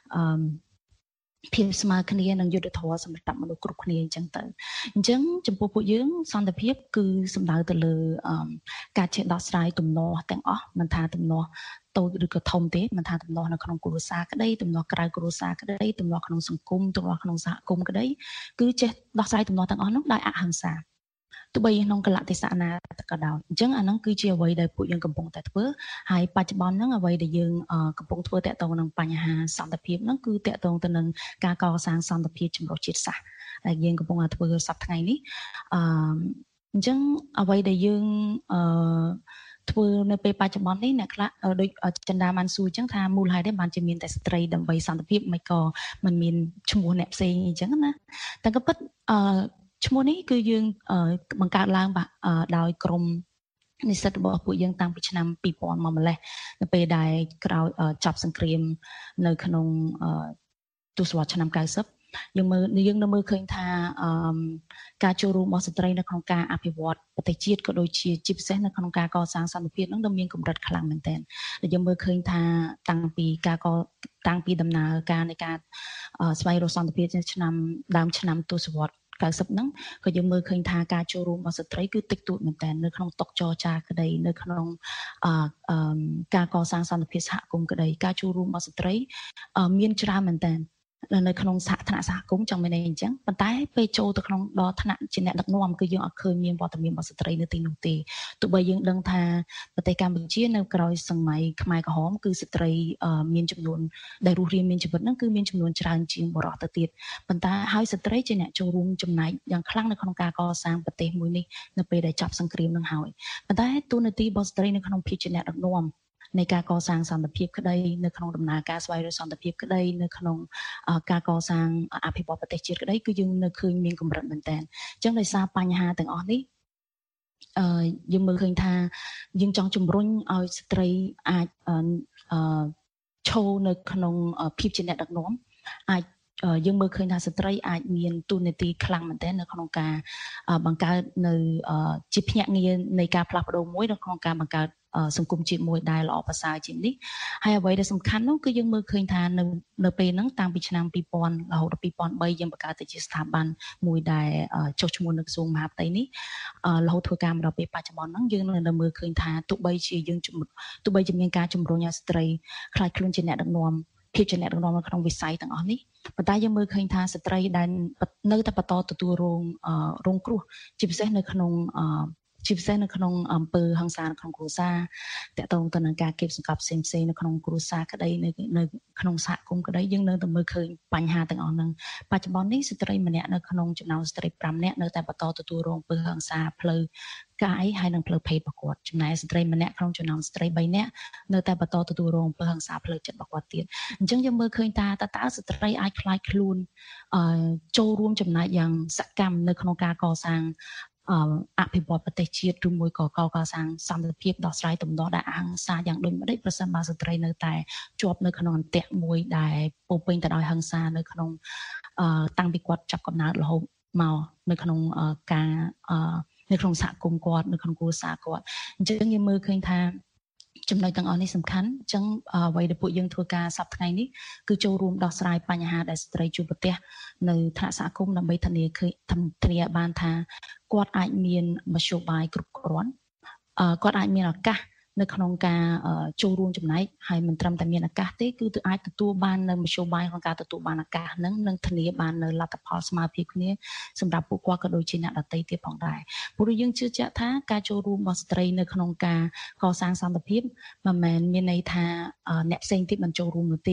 [SPEAKER 14] ភាពស្មើគ្នានិងយុត្តិធម៌សម្រាប់មនុស្សគ្រប់គ្នាអញ្ចឹងទៅអញ្ចឹងចំពោះពួកយើងសន្តិភាពគឺសំដៅទៅលើការចេះដោះស្រាយទំនាស់ទាំងអស់មិនថាទំនាស់តូចឬក៏ធំទេមិនថាទំនាស់នៅក្នុងគ្រួសារក្តីទំនាស់ក្រៅគ្រួសារក្តីទំនាស់ក្នុងសង្គមទំនាស់ក្នុងសហគមន៍ក្តីគឺចេះដោះស្រាយទំនាស់ទាំងអស់នោះដោយអហិង្សាទោះបីក្នុងកលៈទេសៈណាក៏ដោយអញ្ចឹងអាហ្នឹងគឺជាអ្វីដែលពួកយើងកំពុងតែធ្វើហើយបច្ចុប្បន្នហ្នឹងអ្វីដែលយើងកំពុងធ្វើតាក់ទងនឹងបញ្ហាសន្តិភាពហ្នឹងគឺតាក់ទងទៅនឹងការកសាងសន្តិភាពចម្រុះជាតិសាសន៍ដែលយើងកំពុងតែធ្វើសប្តាហ៍ថ្ងៃនេះអញ្ចឹងអ្វីដែលយើងធ្វើនៅពេលបច្ចុប្បន្ននេះអ្នកខ្លះដូចចិន្តាបានសួរអញ្ចឹងថាមូលហេតុទេបានជាមានតែស្ត្រីដើម្បីសន្តិភាពមិនក៏មិនមានឈ្មោះអ្នកផ្សេងអញ្ចឹងណាតែក៏ពិតឈ្មោះនេះគឺយើងបង្កើតឡើងដោយក្រុមនិស្សិតរបស់ពួកយើងតាំងពីឆ្នាំ2000មកម្លេះនៅពេលដែលក្រោយចប់សង្គ្រាមនៅក្នុងទសវត្សរ៍ឆ្នាំ90យើងនៅមើលឃើញថាការចូលរួមរបស់ស្ត្រីនៅក្នុងការអភិវឌ្ឍប្រទេសជាតិក៏ដូចជាពិសេសនៅក្នុងការកសាងសន្តិភាពនឹងមានកម្រិតខ្លាំងមែនទែនដែលយើងមើលឃើញថាតាំងពីដំណើរការនៃការស្វែងរកសន្តិភាពឆ្នាំដើមឆ្នាំទសវត្សរ៍90ហ្នឹងក៏យើងមើលឃើញថាការចូលរួមរបស់ស្ត្រីគឺតិចតួចមែនតើនៅក្នុងតុចរចាក្តីនៅក្នុងការកសាងសន្តិភាពសហគមន៍ក្តីការចូលរួមរបស់ស្ត្រីមានច្រើនមែនតើនៅក្នុងថ្នាក់សហគមន៍ចង់មានអីអញ្ចឹងប៉ុន្តែពេលចូលទៅក្នុងដល់ថ្នាក់ជាអ្នកដឹកនាំគឺយើងអត់ឃើញមានវត្តមានរបស់ស្ត្រីនៅទីនោះទេទោះបីយើងដឹងថាប្រទេសកម្ពុជានៅក្រោយសម័យខ្មែរក្រហមគឺស្ត្រីមានចំនួនដែលរស់រានមានជីវិតហ្នឹងគឺមានចំនួនច្រើនជាងបុរសទៅទៀតប៉ុន្តែហើយស្ត្រីជាអ្នកចូលរួមចំណែកយ៉ាងខ្លាំងនៅក្នុងការកសាងប្រទេសមួយនេះនៅពេលដែលចប់សង្គ្រាមនឹងហើយប៉ុន្តែតួនាទីរបស់ស្ត្រីនៅក្នុងភាពជាអ្នកដឹកនាំនៃការកសាងសន្តិភាពក្តីនៅក្នុងដំណើរការស្វែងរកសន្តិភាពក្តីនៅក្នុងការកសាងអភិវឌ្ឍប្រទេសជាតិក្តីគឺយើងនៅឃើញមានកម្រិតមែនតើអញ្ចឹងដោយសារបញ្ហាទាំងអស់នេះយើងមើលឃើញថាយើងចង់ជំរុញឲ្យស្ត្រីអាចឈរនៅក្នុងភាពជាអ្នកដឹកនាំអាចយើងមើលឃើញថាស្ត្រីអាចមានតួនាទីខ្លាំងមែនទែននៅក្នុងការបង្កើតនៅជាភ្នាក់ងារនៃការផ្លាស់ប្ដូរមួយនៅក្នុងការបង្កើតសង្គមជាតិមួយដែលល្អប្រសើរជាងនេះហើយអ្វីដែលសំខាន់នោះគឺយើងមើលឃើញថានៅពេលហ្នឹងតាំងពីឆ្នាំ2000រហូតដល់2003យើងបង្កើតទៅជាស្ថាប័នមួយដែលចុះឈ្មោះនៅក្រសួងមហាផ្ទៃនេះរហូតធ្វើការមកដល់ពេលបច្ចុប្បន្នហ្នឹងយើងនៅមើលឃើញថាទោះបីជាមានការជំរុញឲ្យស្ត្រីខ្លាចខ្លួនជាអ្នកដឹកនាំភាពជាអ្នកដឹកនាំនៅក្នុងវិស័យទាំងអស់នេះប៉ុន្តែយើងមើលឃើញថាស្ត្រីដែលនៅតែបន្តទទួលរងគ្រោះជាពិសេសនៅក្នុងអំពើហិង្សានៅក្នុងគ្រួសារតាក់ទងទៅនឹងការគៀបសង្កត់ផ្សេងៗនៅក្នុងគ្រួសារក្តីនៅក្នុងសហគមន៍ក្តីយើងនៅតែមើលឃើញបញ្ហាទាំងអស់ហ្នឹងបច្ចុប្បន្ននេះស្ត្រីម្នាក់នៅក្នុងចំណោមស្ត្រី5នាក់នៅតែបន្តទទួលរងអំពើហិង្សាផ្លូវកាយហើយនិងផ្លូវភេទរបស់គាត់ចំណែកស្ត្រីម្នាក់ក្នុងចំណោមស្ត្រី3នាក់នៅតែបន្តទទួលរងអំពើហិង្សាផ្លូវចិត្តរបស់គាត់ទៀតអញ្ចឹងយើងមើលឃើញថាតើស្ត្រីអាចខ្លាចខ្លួនចូលរួមចំណែកយ៉ាងសកម្មនៅក្នុងការកសាងអភិវឌ្ឍប្រទេសជាតិឬមួយក៏កសាងសន្តិភាពដោះស្រាយទំនាស់ដែលអហិង្សាយ៉ាងដូចម្តេចប្រសិនបើស្ត្រីនៅតែជាប់នៅក្នុងអន្ទាក់មួយដែលពោពេញទៅដោយហិង្សានៅក្នុងតាំងពីគាត់ចាប់កំណើតរហូតមកនៅក្នុងនៅក្នុងសហគមន៍គាត់នៅក្នុងគ្រួសារគាត់អញ្ចឹងយើងមើលឃើញថាចំណុចទាំងអស់នេះសំខាន់អញ្ចឹងអ្វីដែលពួកយើងធ្វើការសប្តាហ៍ថ្ងៃនេះគឺចូលរួមដោះស្រាយបញ្ហាដែលស្ត្រីជួបប្រទះនៅថ្នាក់សហគមន៍ដើម្បីធានាបានថាគាត់អាចមានមធ្យោបាយគ្រប់គ្រាន់គាត់អាចមានឱកាសនៅក្នុងការចូលរួមចំណែកហើយមិនត្រឹមតែមានឱកាសទេគឺអាចទទួលបាននៅមធ្យោបាយក្នុងការទទួលបានឱកាសហ្នឹងនិងធានាបាននៅលទ្ធផលស្មើភាពគ្នាសម្រាប់ពួកគាត់ក៏ដូចជាអ្នកដទៃទៀតផងដែរព្រោះយើងជឿជាក់ថាការចូលរួមរបស់ស្ត្រីនៅក្នុងការកសាងសន្តិភាពមិនមែនមានន័យថាអ្នកផ្សេងទៀតមិនចូលរួមនោះទេ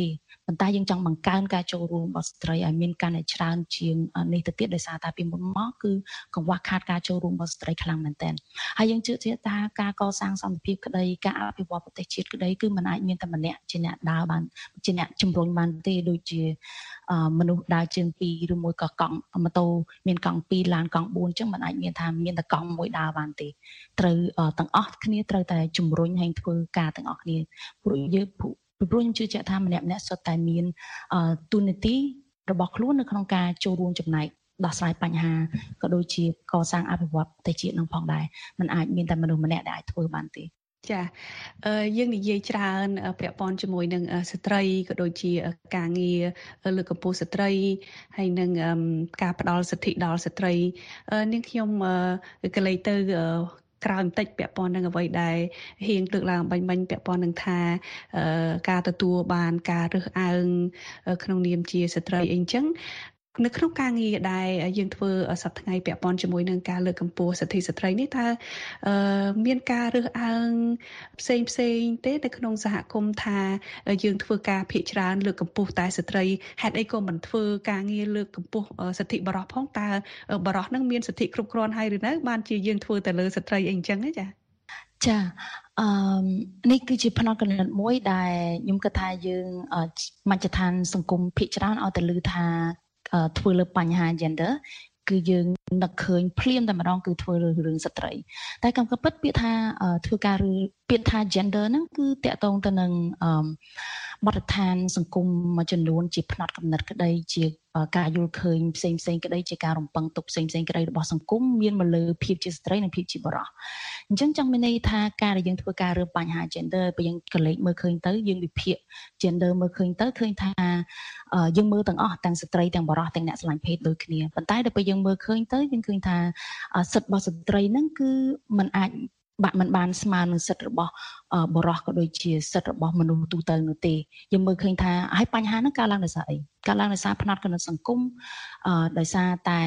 [SPEAKER 14] ប៉ុន្តែយើងចង់បង្កើនការចូលរួមរបស់ស្ត្រីឲ្យមានកាន់តែច្រើនជាងនេះទៅទៀតដោយសារតែពីមុនមកគឺកង្វះខាតការចូលរួមរបស់ស្ត្រីខ្លាំងមែនទែនហើយយើងជឿថាការកសាងសន្តិភាពក្តីការអភិវឌ្ឍប្រទេសជាតិក្តីគឺមិនអាចមានតែម្នាក់ជាអ្នកដើរបានជាអ្នកជំរុញបានទេដូចជាមនុស្សដើរជើង2ឬមួយក៏កង់ម៉ូតូមានកង់2ឡានកង់4អញ្ចឹងមិនអាចមានថាមានតែកង់មួយដើរបានទេត្រូវទាំងអស់គ្នាត្រូវតែជំរុញឲ្យធ្វើការទាំងអស់គ្នាព្រោះខ្ញុំជឿជាក់ថាម្នាក់សុទ្ធតែមានទូនាទីរបស់ខ្លួននៅក្នុងការចូលរួមចំណែកដោះស្រាយបញ្ហាក៏ដូចជាកសាងអភិវឌ្ឍប្រទេសជាតិនឹងផងដែរมันអាចមានតែមនុស្សម្នាក់ដែលអាចធ្វើបានទេ
[SPEAKER 13] ចាយើងនិយាយច្រើនពាក់ព័ន្ធជាមួយនឹងស្ត្រីក៏ដូចជាការងារលើកកម្ពស់ស្ត្រីហើយនឹងការផ្ដល់សិទ្ធិដល់ស្ត្រីនាងខ្ញុំកលេចទៅក្រោយបន្តិចពាក់ព័ន្ធនឹងអ្វីដែលហៀងលើកឡើងបាញ់ពាក់ព័ន្ធនឹងថាការទទួលបានការរើសអើងក្នុងនាមជាស្ត្រីអីចឹងនៅក្នុងការងារដែលយើងធ្វើសប្តាហ៍ថ្ងៃពាក់ព័ន្ធជាមួយនឹងការលើកកម្ពស់សិទ្ធិស្ត្រីនេះតើមានការរើសអើងផ្សេងទេនៅក្នុងសហគមន៍ថាយើងធ្វើការភាគច្រើនលើកកម្ពស់តែស្ត្រីហេតុអីក៏មិនធ្វើការងារលើកកម្ពស់សិទ្ធិបរិសុទ្ធផងតើបរិសុទ្ធនឹងមានសិទ្ធិគ្រប់គ្រាន់ហើយឬនៅបានជាយើងធ្វើតែលើស្ត្រីអីអញ្ចឹងទេចា
[SPEAKER 14] នេះគឺជាផ្នត់គំនិតមួយដែលខ្ញុំគិតថាយើងមជ្ឈដ្ឋានសង្គមភាគច្រើនឲ្យតែលើថាធ្វើលើបញ្ហា gender គឺយើងនឹកឃើញភ្លាមតែម្ដងគឺធ្វើលើរឿងស្ត្រីតែកំពិតពាក្យថាធ្វើការពាក្យថា gender ហ្នឹងគឺតាក់ទងទៅនឹងបទដ្ឋានសង្គមមួយចំនួនជាផ្នត់គំនិតក្តីជាការយល់ឃើញផ្សេងក្តីជាការរំពឹងទុកផ្សេងក្តីរបស់សង្គមមានមកលើភាពជាស្ត្រីនិងភាពជាបុរសអញ្ចឹងចង់មានន័យថាការដែលយើងធ្វើការរើបញ្ហា gender ពេលយើងកលេចមើលឃើញទៅយើងវិភាគ gender មើលឃើញទៅឃើញថាយើងមើលទាំងអស់ទាំងស្ត្រីទាំងបុរសទាំងអ្នកស្រឡាញ់ភេទដូចគ្នាប៉ុន្តែដល់ពេលយើងមើលឃើញទៅយើងឃើញថាសិទ្ធិរបស់ស្ត្រីហ្នឹងគឺมันអាចមិនបានស្មើនឹងសិទ្ធិរបស់បុរសក៏ដូចជាសិទ្ធិរបស់មនុស្សទូទៅនោះទេយើងមើលឃើញថាហើយបញ្ហាហ្នឹងកើតឡើងដោយសារអីកើតឡើងដោយសារផ្នត់គំនិតសង្គមដោយសារតែ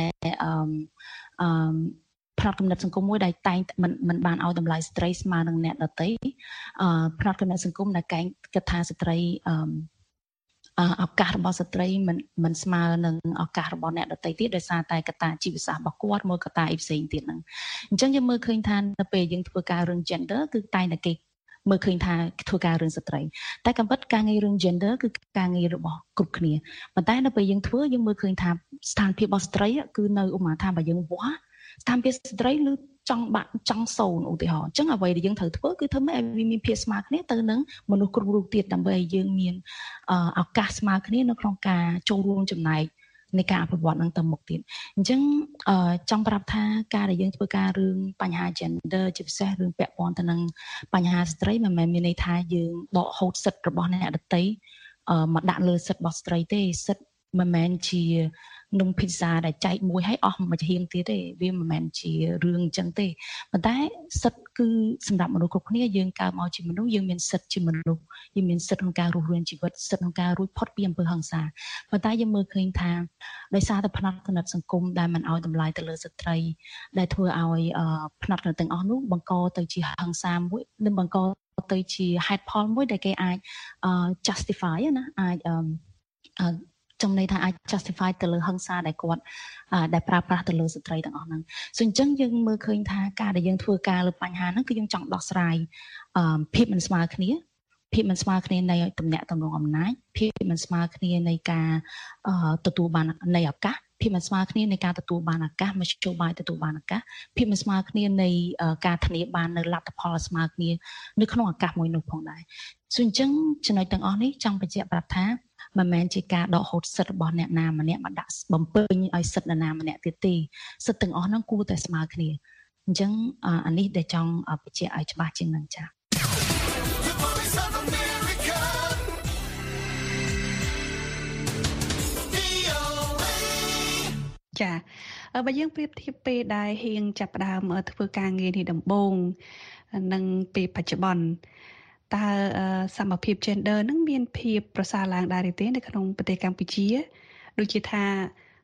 [SPEAKER 14] ផ្នត់គំនិតសង្គមមួយដែលតែងមិនបានឲ្យតម្លៃស្ត្រីស្មើនឹងអ្នកដទៃផ្នត់គំនិតសង្គមដែលគិតថាស្ត្រីឱកាសរបស់ស្ត្រីមិនស្មើនឹងឱកាសរបស់អ្នកដទៃទៀតដោយសារតែកត្តាជីវសាស្ត្ររបស់គាត់មួយកត្តាផ្សេងទៀតហ្នឹងអញ្ចឹងយើងមើលឃើញថានៅពេលយើងធ្វើការរឿង gender គឺតែងតែគេមើលឃើញថាធ្វើការរឿងស្ត្រីតែកំពិតការងាររឿង gender គឺការងាររបស់គ្រប់គ្នាប៉ុន្តែនៅពេលយើងធ្វើយើងមើលឃើញថាស្ថានភាពរបស់ស្ត្រីគឺនៅឧបមាថាបើយើងវាស់ស្ថានភាពស្ត្រីឬចង់សូនឧទាហរណ៍អញ្ចឹងអ្វីដែលយើងត្រូវធ្វើគឺធ្វើម៉េចឲ្យវាមានភាពស្មើគ្នាទៅនឹងមនុស្សគ្រប់រូបទៀតដើម្បីឲ្យយើងមានឱកាសស្មើគ្នានៅក្នុងការចូលរួមចំណែកនៃការអភិវឌ្ឍនឹងទៅមុខទៀតអញ្ចឹងចង់ប្រាប់ថាការដែលយើងធ្វើការរឿងបញ្ហា gender ជាពិសេសរឿងពាក់ព័ន្ធទៅនឹងបញ្ហាស្ត្រីមិនមែនមានន័យថាយើងដកហូតសិទ្ធិរបស់អ្នកដទៃមកដាក់លើសិទ្ធិរបស់ស្ត្រីទេសិទ្ធិមិនមែនជានំភីហ្សាដែលចែកមួយឲ្យអស់មួយហៀងទៀតទេវាមិនមែនជារឿងអញ្ចឹងទេប៉ុន្តែសិទ្ធិគឺសម្រាប់មនុស្សគ្រប់គ្នាយើងកើតមកជាមនុស្សយើងមានសិទ្ធិជាមនុស្សយើងមានសិទ្ធិក្នុងការរស់រានជីវិតសិទ្ធិក្នុងការរួចផុតពីអំពើហិង្សាប៉ុន្តែយើងមើលឃើញថាដោយសារតែផ្នត់គំនិតសង្គមដែលមិនឲ្យតម្លៃទៅលើស្ត្រីដែលធ្វើឲ្យផ្នត់គំនិតទាំងអស់នោះបង្កទៅជាហិង្សាមួយនិងបង្កទៅជាហេតុផលមួយដែលគេអាច justify ណាអាចចំណេះថាអាច justify ទៅលើហិង្សាដែលគាត់ដែលប្រើប្រាស់ទៅលើស្ត្រីទាំងអស់ហ្នឹងអញ្ចឹងយើងមើលឃើញថាការដែលយើងធ្វើការលើបញ្ហាហ្នឹងគឺយើងចង់ដោះស្រាយភាពមិនស្មើគ្នានៃទំនាក់ទំនងអំណាចភាពមិនស្មើគ្នានៃការទទួលបាននៃឱកាសភាពមិនស្មើគ្នានៃការទទួលបានឱកាសមធ្យោបាយទទួលបានឱកាសភាពមិនស្មើគ្នានៃការធានាបាននៅលទ្ធផលស្មើគ្នានៅក្នុងឱកាសមួយនោះផងដែរអញ្ចឹងចំណុចទាំងអស់នេះចង់បញ្ជាក់ប្រាប់ថាមិនមែនជាការដកហូតសិទ្ធិរបស់អ្នកណាម្នាក់មកដាក់បំពេញឲ្យសិទ្ធិអ្នកណាម្នាក់ទៀតទេសិទ្ធិទាំងអស់ហ្នឹងគួរតែស្មើគ្នាអញ្ចឹងអានេះដែលចង់បញ្ជាក់ឲ្យច្បាស់ជាងហ្នឹងចា៎
[SPEAKER 13] ចាបើយើងប្រៀបធៀបពេលដែលហៀងចាប់ផ្ដើមធ្វើការងារនេះដំបូងនិងពេលបច្ចុប្បន្នតើសមភាព gender នឹងមានភាពប្រសើរឡើងដែរទេនៅក្នុងប្រទេសកម្ពុជាដូចជាថា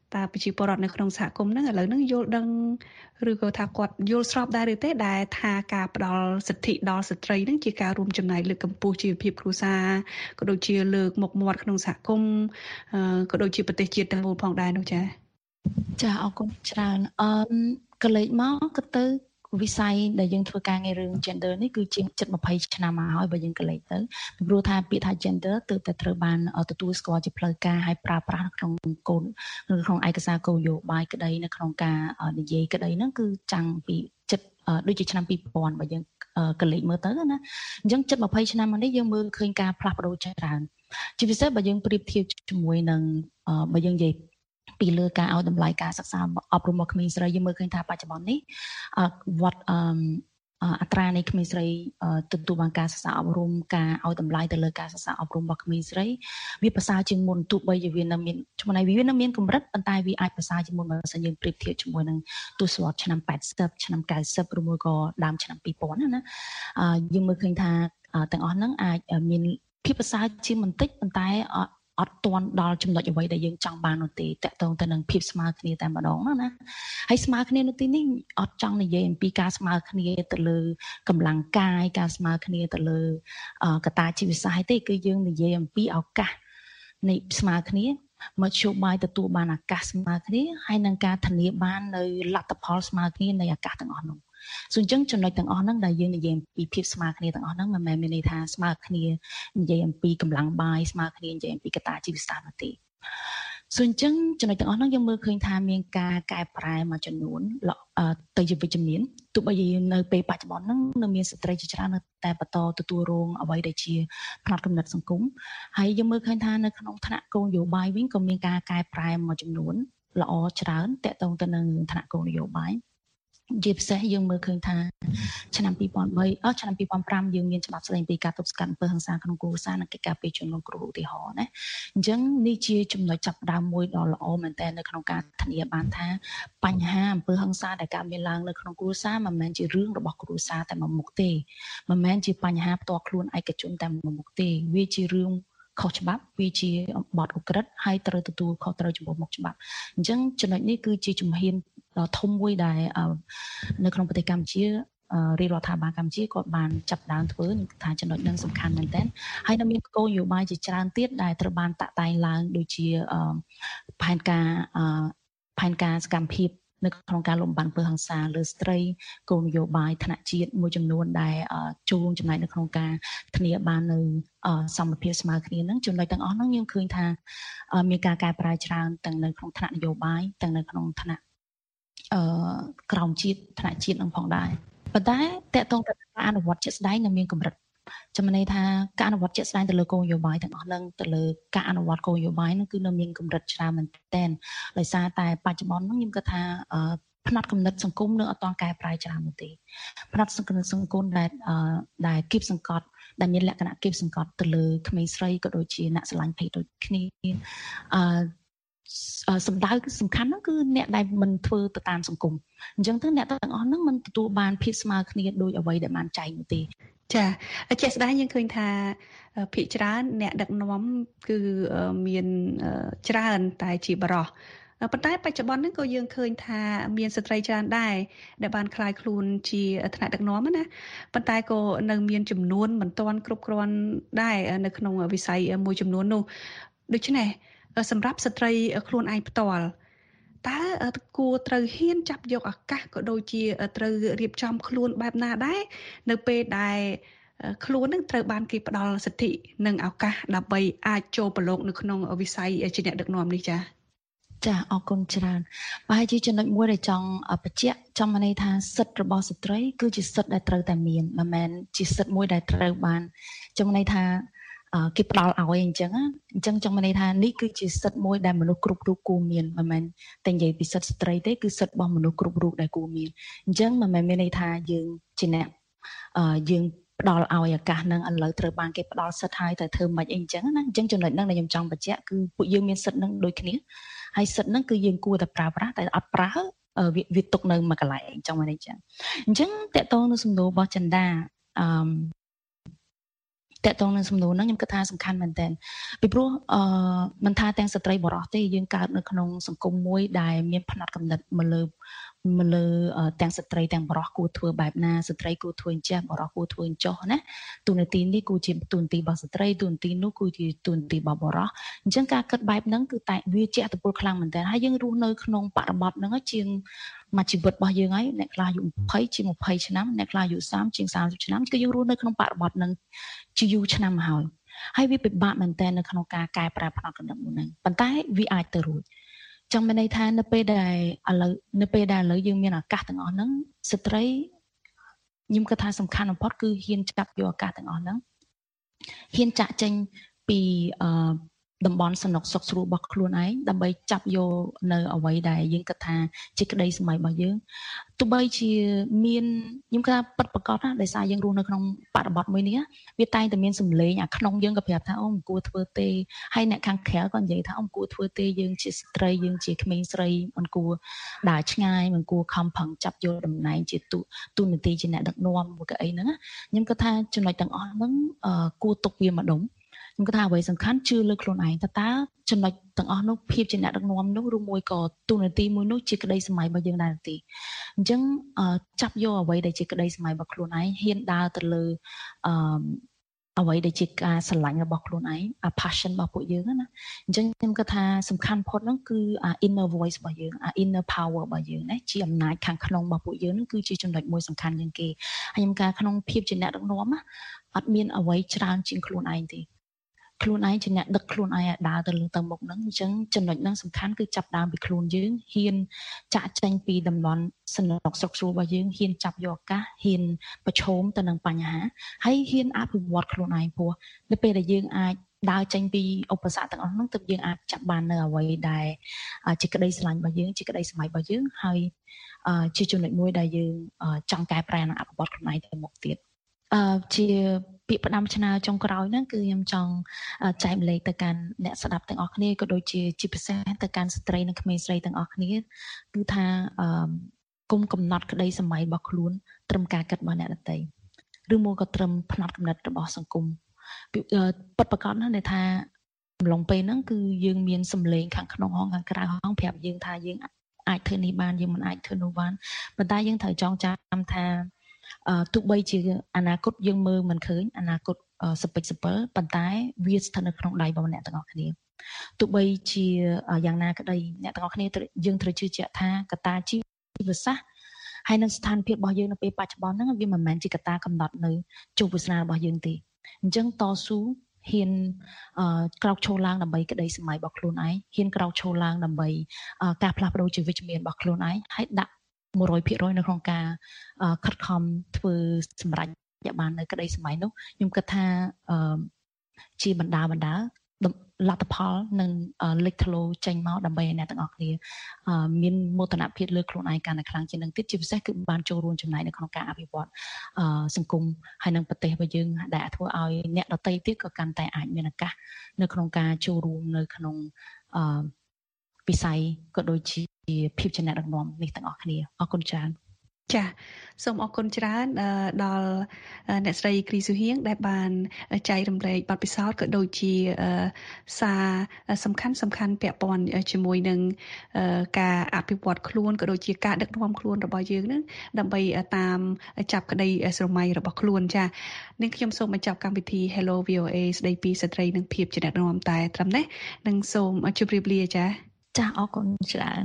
[SPEAKER 13] តើប្រជាពលរដ្ឋនៅក្នុងសហគមន៍ហ្នឹងឥឡូវហ្នឹងយល់ដឹងឬក៏ថាគាត់យល់ស្របដែរឬទេដែលថាការផ្ដល់សិទ្ធិដល់ស្ត្រីហ្នឹងជាការរួមចំណែកលើកកម្ពស់ជីវភាពគ្រួសារក៏ដូចជាលើកមុខមាត់ក្នុងសហគមន៍ក៏ដូចជាប្រទេសជាតិទាំងមូលផងដែរនោះចា៎
[SPEAKER 14] អរគុណច្រើនក៏លេចមកក៏ទៅវិស័យដែលយើងធ្វើការងាររឿង gender នេះគឺជាជិត20ឆ្នាំមកហើយបើយើងក៏លេចទៅព្រោះថាពាក្យថា gender ទើបតែត្រូវបានទទួលស្គាល់ជាផ្លូវការហើយប្រើប្រាស់ក្នុងគោលក្នុងឯកសារគោលនយោបាយក្តីនៅក្នុងការនិយាយក្តីហ្នឹងគឺចាំងពីចិត្តដូចជាឆ្នាំ2000បើយើងក៏លេចមើលទៅណាអញ្ចឹងជិត20ឆ្នាំមកនេះយើងមើលឃើញការផ្លាស់ប្ដូរច្រើនជាពិសេសបើយើងប្រៀបធៀបជាមួយនឹងបើយើងនិយាយពីលើការឲ្យតម្លៃការសិក្សាអប់រំរបស់ក្មេងស្រីយើងមើលឃើញថាបច្ចុប្បន្ននេះវត្តអត្រានៃក្មេងស្រីទទួលបានការសិក្សាអប់រំការឲ្យតម្លៃទៅលើការសិក្សាអប់រំរបស់ក្មេងស្រីវាប្រសើរជាងមុនទោះបីជាវានៅមានចំណែកវានៅមានកម្រិតប៉ុន្តែវាអាចប្រសើរជាងមុនបើសិនយើងប្រៀបធៀបជាមួយនឹងទសវត្សរ៍ឆ្នាំ80ឆ្នាំ90ឬមួយក៏ដើមឆ្នាំ2000ណាយើងមើលឃើញថាទាំងអស់ហ្នឹងអាចមានភាពប្រសើរជាងបន្តិចប៉ុន្តែអត់ទាន់ដល់ចំណុចអ្វីដែលយើងចង់បាននោះទេតកតងទៅនឹងភាពស្មើគ្នាតែម្ដងណាហើយស្មើគ្នានៅទីនេះអត់ចង់និយាយអំពីការស្មើគ្នាទៅលើកម្លាំងកាយការស្មើគ្នាទៅលើកត្តាជីវសាស្ត្រទេគឺយើងនិយាយអំពីឱកាសនៃស្មើគ្នាមធ្យោបាយទទួលបានឱកាសស្មើគ្នាហើយនឹងការធានាបាននៅលទ្ធផលស្មើគ្នានៃឱកាសទាំងអស់នោះសូមអញ្ចឹងចំណុចទាំងអស់ហ្នឹងដែលយើងនិយាយអំពីភាពស្មើគ្នាទាំងអស់ហ្នឹងមិនមែនមានន័យថាស្មើគ្នានិយាយអំពីកម្លាំងបាយស្មើគ្នានិយាយអំពីកត្តាជីវសាស្ត្រនោះទេសូមអញ្ចឹងចំណុចទាំងអស់ហ្នឹងយើងមើលឃើញថាមានការកែប្រែមួយចំនួនទៅជាវិជ្ជមានទោះបីជានៅពេលបច្ចុប្បន្នហ្នឹងនៅមានស្ត្រីជាច្រើននៅតែបន្តទទួលរងអ្វីដែលជាផ្នត់គំនិតសង្គមហើយយើងមើលឃើញថានៅក្នុងថ្នាក់គោលនយោបាយវិញក៏មានការកែប្រែមួយចំនួនល្អច្រើនតកតងទៅនឹងថ្នាក់គោលនយោបាយជាពិសេសយើងមើលឃើញថាឆ្នាំ2003ឆ្នាំ2005យើងមានច្បាប់ស្តីពីការទប់ស្កាត់អំពើហិង្សាក្នុងគ្រួសារនិងកិច្ចការពារជនរងគ្រោះឧទាហរណ៍ណាអញ្ចឹងនេះជាចំណុចចាប់ផ្ដើមមួយដ៏ល្អមែនទែននៅក្នុងការធានាបានថាបញ្ហាអំពើហិង្សាដែលកើតមានឡើងនៅក្នុងគ្រួសារមិនមែនជារឿងរបស់គ្រួសារតែមួយមុខទេមិនមែនជាបញ្ហាផ្ទាល់ខ្លួនឯកជនតែមួយមុខទេវាជារឿងខុសច្បាប់វាជាបទឧក្រិដ្ឋហើយត្រូវទទួលខុសត្រូវចំពោះមុខច្បាប់អញ្ចឹងចំណុចនេះគឺជាជំហានដ៏ធំមួយដែលនៅក្នុងប្រទេសកម្ពុជារាជរដ្ឋាភិបាលកម្ពុជាគាត់បានចាប់ដើមធ្វើថាចំណុចហ្នឹងសំខាន់មែនទែនហើយនៅមានគោលនយោបាយជាច្រើនទៀតដែលត្រូវបានតាក់តែងឡើងដូចជាផែនការសកម្មភាពនៅក្នុងការលំបានអំពើហិង្សាលើស្ត្រីគោលនយោបាយថ្នាក់ជាតិមួយចំនួនដែលចូលរួមចំណែកនៅក្នុងការធានាបាននៅសមភាពស្មើគ្នាហ្នឹងចំណុចទាំងអស់ហ្នឹងយើងឃើញថាមានការកែប្រែច្រើនទាំងនៅក្នុងថ្នាក់នយោបាយទាំងនៅក្នុងថ្នាក់ក្រមជាតិថ្នាក់ជាតិនឹងផងដែរប៉ុន្តែតកតងទៅការអនុវត្តជាក់ស្ដែងនៅមានកម្រិតចំណន័យថាការអនុវត្តជាក់ស្ដែងទៅលើគោលនយោបាយទាំងអស់ហ្នឹងទៅលើការអនុវត្តគោលនយោបាយហ្នឹងគឺនៅមានកម្រិតច្រើនមែនទែនដោយសារតែបច្ចុប្បន្នហ្នឹងខ្ញុំគិតថាផ្នត់គំនិតសង្គមនៅអត់ទាន់កែប្រែច្រើននោះទេផ្នត់គំនិតសង្គមដែលគៀបសង្កត់ដែលមានលក្ខណៈគៀបសង្កត់ទៅលើក្មេងស្រីក៏ដូចជាអ្នកស្រឡាញ់ភេទដូចគ្នាសម្ដៅគឺសំខាន់ហ្នឹងគឺអ្នកដែលមិនធ្វើទៅតាមសង្គមអញ្ចឹងទៅអ្នកទាំងអស់ហ្នឹងមិនទទួលបានភាពស្មើគ្នាដោយអ្វីដែលបានចែងនោះទេ
[SPEAKER 13] ចាជាក់ស្ដែងយើងឃើញថាភាគច្រើនអ្នកដឹកនាំគឺមានច្រើនតែជាបរិសុទ្ធប៉ុន្តែបច្ចុប្បន្នហ្នឹងក៏យើងឃើញថាមានស្ត្រីច្រើនដែរដែលបានក្លាយខ្លួនជាថ្នាក់ដឹកនាំណាប៉ុន្តែក៏នៅមានចំនួនមិនទាន់គ្រប់គ្រាន់ដែរនៅក្នុងវិស័យមួយចំនួននោះដូច្នេះសម្រាប់ស្ត្រីខ្លួនឯងផ្ទាល់តើគួរត្រូវហ៊ានចាប់យកឱកាសក៏ដូចជាត្រូវរៀបចំខ្លួនបែបណាដែរនៅពេលដែលខ្លួននឹងត្រូវបានគេផ្ដល់សិទ្ធិនិងឱកាសដើម្បីអាចចូលប្រឡូកនៅក្នុងវិស័យជាអ្នកដឹកនាំនេះចា
[SPEAKER 14] អរគុណច្រើនប្រហែលជាចំណុចមួយដែលចង់បញ្ជាក់ចំន័យថាសិទ្ធិរបស់ស្ត្រីគឺជាសិទ្ធិដែលត្រូវតែមានមិនមែនជាសិទ្ធិមួយដែលត្រូវបានចំន័យថាគេផ្ដល់ឲ្យអញ្ចឹងចង់មានន័យថានេះគឺជាសិទ្ធិមួយដែលមនុស្សគ្រប់រូបគួរមានមិនមែនតែនិយាយពីសិទ្ធិស្ត្រីទេគឺសិទ្ធិរបស់មនុស្សគ្រប់រូបដែលគួរមានអញ្ចឹងមិនមែនមានន័យថាយើងជាអ្នកយើងផ្ដល់ឲ្យឱកាសនឹងឥឡូវត្រូវបានគេផ្ដល់សិទ្ធិឲ្យតែធ្វើមិនអីអញ្ចឹងណាអញ្ចឹងចំណុចហ្នឹងដែលខ្ញុំចង់បញ្ជាក់គឺពួកយើងមានសិទ្ធិនឹងដូចគ្នាហើយសិទ្ធិហ្នឹងគឺយើងគួរតែប្រើប្រាស់តែអត់ប្រើវាទុកនៅមួយកន្លែងចង់មានអីចឹងអញ្ចឹងតកតងនឹងសំណួររបស់ចិន្តាតកតងនឹងសំណួរហ្នឹងខ្ញុំគិតថាសំខាន់មែនទែនពីព្រោះមិនថាទាំងស្ត្រីបរិសុទ្ធទេយើងកើតនៅក្នុងសង្គមមួយដែលមានផ្នត់គំនិតមកលើទាំងស្ត្រីទាំងបរិសុទ្ធគួរធ្វើបែបណាស្ត្រីគួរធ្វើអញ្ចឹងបរិសុទ្ធគួរធ្វើអញ្ចោះណាទូនាទីនេះគួរជាទូនាទីរបស់ស្ត្រីទូនាទីនោះគួរជាទូនាទីរបស់បរិសុទ្ធអញ្ចឹងការគិតបែបហ្នឹងគឺតែវាជាអត្តពលខ្លាំងមែនទែនហើយយើងរស់នៅក្នុងបរិបទហ្នឹងជាងមួយជីវិតរបស់យើងហើយអ្នកខ្លះអាយុ20ជាង20ឆ្នាំអ្នកខ្លះអាយុ30ជាង30ឆ្នាំគឺយើងរស់នៅក្នុងបរិបទហ្នឹងជាយូរឆ្នាំហើយវាពិបាកមែនទែននៅក្នុងការកែប្រែផ្នត់គំនិតមួយហ្នឹងប៉ុន្តែវាអាចទៅរួចចង់មានន័យថានៅពេលដែលឥឡូវយើងមានឱកាសទាំងអស់ហ្នឹងស្ត្រីខ្ញុំគិតថាសំខាន់បំផុតគឺហ៊ានចាប់យកឱកាសទាំងអស់ហ្នឹងហ៊ានចាក់ចេញពីតំបន់សំណុកសុខស្រួលរបស់ខ្លួនឯងដើម្បីចាប់យកនៅអ្វីដែលយើងគិតថាជាក្តីសម័យរបស់យើងទោះបីជាមានខ្ញុំគិតថាពិតប្រាកដណាដោយសារយើងរស់នៅក្នុងបរិបទមួយនេះវាតែងតែមានសម្លេងអាក្នុងយើងក៏ប្រាប់ថាអូមិនគួរធ្វើទេហើយអ្នកខាងក្រៅក៏និយាយថាអូមិនគួរធ្វើទេយើងជាស្ត្រីយើងជាក្មេងស្រីមិនគួរដើរឆ្ងាយមិនគួរខំប្រឹងចាប់យកតំណែងជាទូនាទីជាអ្នកដឹកនាំឬក៏អីហ្នឹងខ្ញុំគិតថាចំណុចទាំងអស់ហ្នឹងគួរទុកវាម្ដុំខ្ញុំគិតថាអ្វីសំខាន់ជឿលើខ្លួនឯងតើចំណុចទាំងអស់នោះភាពជាអ្នកដឹកនាំនោះឬមួយក៏ទូនាទីមួយនោះជាក្តីសម័យរបស់យើងដែរទេអញ្ចឹងចាប់យកអ្វីដែលជាក្តីសម័យរបស់ខ្លួនឯងហ៊ានដើរទៅលើអ្វីដែលជាការស្រឡាញ់របស់ខ្លួនឯងpassion របស់ពួកយើងណាអញ្ចឹងខ្ញុំគិតថាសំខាន់ផុតហ្នឹងគឺ inner voice របស់យើងinner power របស់យើងណាជាអំណាចខាងក្នុងរបស់ពួកយើងហ្នឹងគឺជាចំណុចមួយសំខាន់ជាងគេហើយខ្ញុំការក្នុងភាពជាអ្នកដឹកនាំណាអត់មានអ្វីច្រើនជាងខ្លួនឯងទេខ្លួនឯងជាអ្នកដឹកខ្លួនឯងឲ្យដើរទៅលើទៅមុខហ្នឹងអញ្ចឹងចំណុចហ្នឹងសំខាន់គឺចាប់ដើមពីខ្លួនយើងហ៊ានចាក់ចេញពីតំបន់សំណុកសុខស្រួលរបស់យើងហ៊ានចាប់យកឱកាសហ៊ានប្រឈមទៅនឹងបញ្ហាហើយហ៊ានអភិវឌ្ឍខ្លួនឯងព្រោះនៅពេលដែលយើងអាចដើរចេញពីឧបសគ្គទាំងអស់ហ្នឹងទើបយើងអាចចាប់បាននៅអ្វីដែលជាក្តីស្រឡាញ់របស់យើងជាក្តីសម័យរបស់យើងហើយជាចំណុចមួយដែលយើងចង់កែប្រែនិងអភិវឌ្ឍខ្លួនឯងទៅមុខទៀតជាពាក្យផ្ដាំឆ្នើចុងក្រោយហ្នឹងគឺខ្ញុំចង់ចែកម្លែកទៅកាន់អ្នកស្ដាប់ទាំងអស់គ្នាក៏ដូចជាពិសេសទៅកាន់ស្ត្រីនិងក្មេងស្រីទាំងអស់គ្នាគឺថាគុំកំណត់ក្តីសម័យរបស់ខ្លួនត្រឹមការគិតរបស់អ្នកដទៃឬមួយក៏ត្រឹមផ្នត់គំនិតរបស់សង្គមពិតប្រាកដណាស់ដែលថាអំឡុងពេលហ្នឹងគឺយើងមានសម្លេងខាងក្នុងហងខាងក្រៅហងប្រាប់យើងថាយើងអាចធ្វើនេះបានយើងមិនអាចធ្វើនោះបានប៉ុន្តែយើងត្រូវចងចាំថាទោះបីជាអនាគតយើងមើលមិនឃើញអនាគតសពិចសពិលប៉ុន្តែវាស្ថិតនៅក្នុងដៃរបស់អ្នកទាំងអស់គ្នាទោះបីជាយ៉ាងណាក្តីអ្នកទាំងអស់គ្នាយើងត្រូវជឿជាក់ថាកត្តាជីវសាស្ត្រហើយនឹងស្ថានភាពរបស់យើងនៅពេលបច្ចុប្បន្នហ្នឹងវាមិនមែនជាកត្តាកំណត់នៅជោគវាសនារបស់យើងទេអញ្ចឹងតស៊ូហ៊ានក្រោកឈរឡើងដើម្បីក្តីសម័យរបស់ខ្លួនឯងហ៊ានក្រោកឈរឡើងដើម្បីការផ្លាស់ប្ដូរជាវិជ្ជមានរបស់ខ្លួនឯងហើយដាក់100% នៅក្នុងការខិតខំធ្វើសម្រេចបាននៅក្តីសម័យនោះខ្ញុំគិតថាជាបណ្ដាលទ្ធផលនឹងលេចធ្លោចេញមកដើម្បីឲ្យអ្នកទាំងអស់គ្នាមានមោទនភាពលើខ្លួនឯងកាន់តែខ្លាំងជាងនឹងទៀតជាពិសេសគឺបានចូលរួមចំណែកនៅក្នុងការអភិវឌ្ឍសង្គមហើយនឹងប្រទេសរបស់យើងដែលធ្វើឲ្យអ្នកដទៃទៀតក៏កាន់តែអាចមានឱកាសនៅក្នុងការចូលរួមនៅក្នុងវិស័យក៏ដូចជាភាពជាអ្នកដឹកនាំនេះទាំងអស់គ្នាអរគុណច្រើនចា៎សូមអរគុណច្រើនដល់អ្នកស្រីគ្រីស៊ូហៀងដែលបានចែករំលែកបទពិសោធន៍ក៏ដូចជាសារសំខាន់ពាក់ព័ន្ធជាមួយនឹងការអភិវឌ្ឍខ្លួនក៏ដូចជាការដឹកនាំខ្លួនរបស់យើងនឹងដើម្បីតាមចាប់ក្តីស្រមៃរបស់ខ្លួនចា៎នឹងខ្ញុំសូមបញ្ចប់កម្មវិធី Hello VOA ស្ដីពីស្ត្រីនិងភាពជាអ្នកដឹកនាំតែត្រឹមនេះនឹងសូមជម្រាបលាចា៎ចា៎អរគុណច្រើន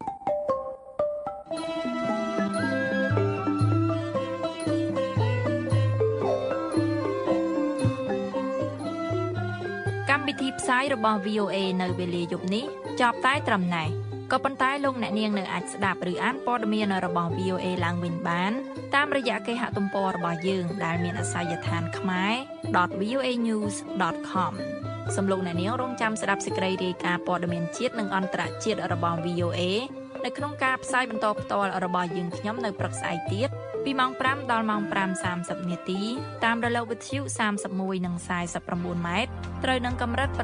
[SPEAKER 2] កម្មវិធីផ្សាយរបស់ VOA នៅវេលាយប់នេះចប់តែត្រឹមណេះក៏ប៉ុន្តែលោកអ្នកនាងនៅអាចស្ដាប់ឬអានព័ត៌មានរបស់ VOA ឡើងវិញបានតាមរយៈគេហទំព័ររបស់យើងដែលមានអាសយដ្ឋានkhmer.voanews.com សូមលោកអ្នកនាងរងចាំស្ដាប់សេចក្តីរាយការណ៍ព័ត៌មានជាតិនិងអន្តរជាតិរបស់ VOA នៅក្នុងការផ្សាយបន្តផ្ទាល់របស់យើងខ្ញុំនៅព្រឹកស្អែកទៀតពីម៉ោង 5 ដល់ម៉ោង 5:30 នាទីតាមរលកវិទ្យុ31និង49ម៉ែត្រត្រូវនឹងកម្រិត 9320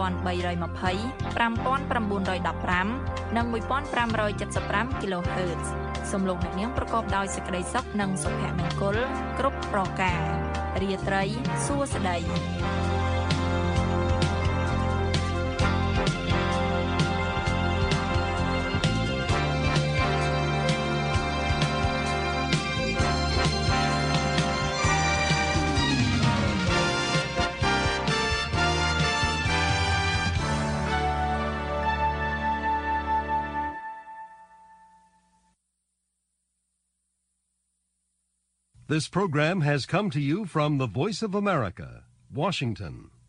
[SPEAKER 2] 5915 និង 1575 kHz សូមលោកអ្នកនាងប្រកបដោយសេចក្តីសុខនិងសុភមង្គលគ្រប់ប្រការរាត្រីសួស្តី
[SPEAKER 1] This program has come to you from the Voice of America, Washington.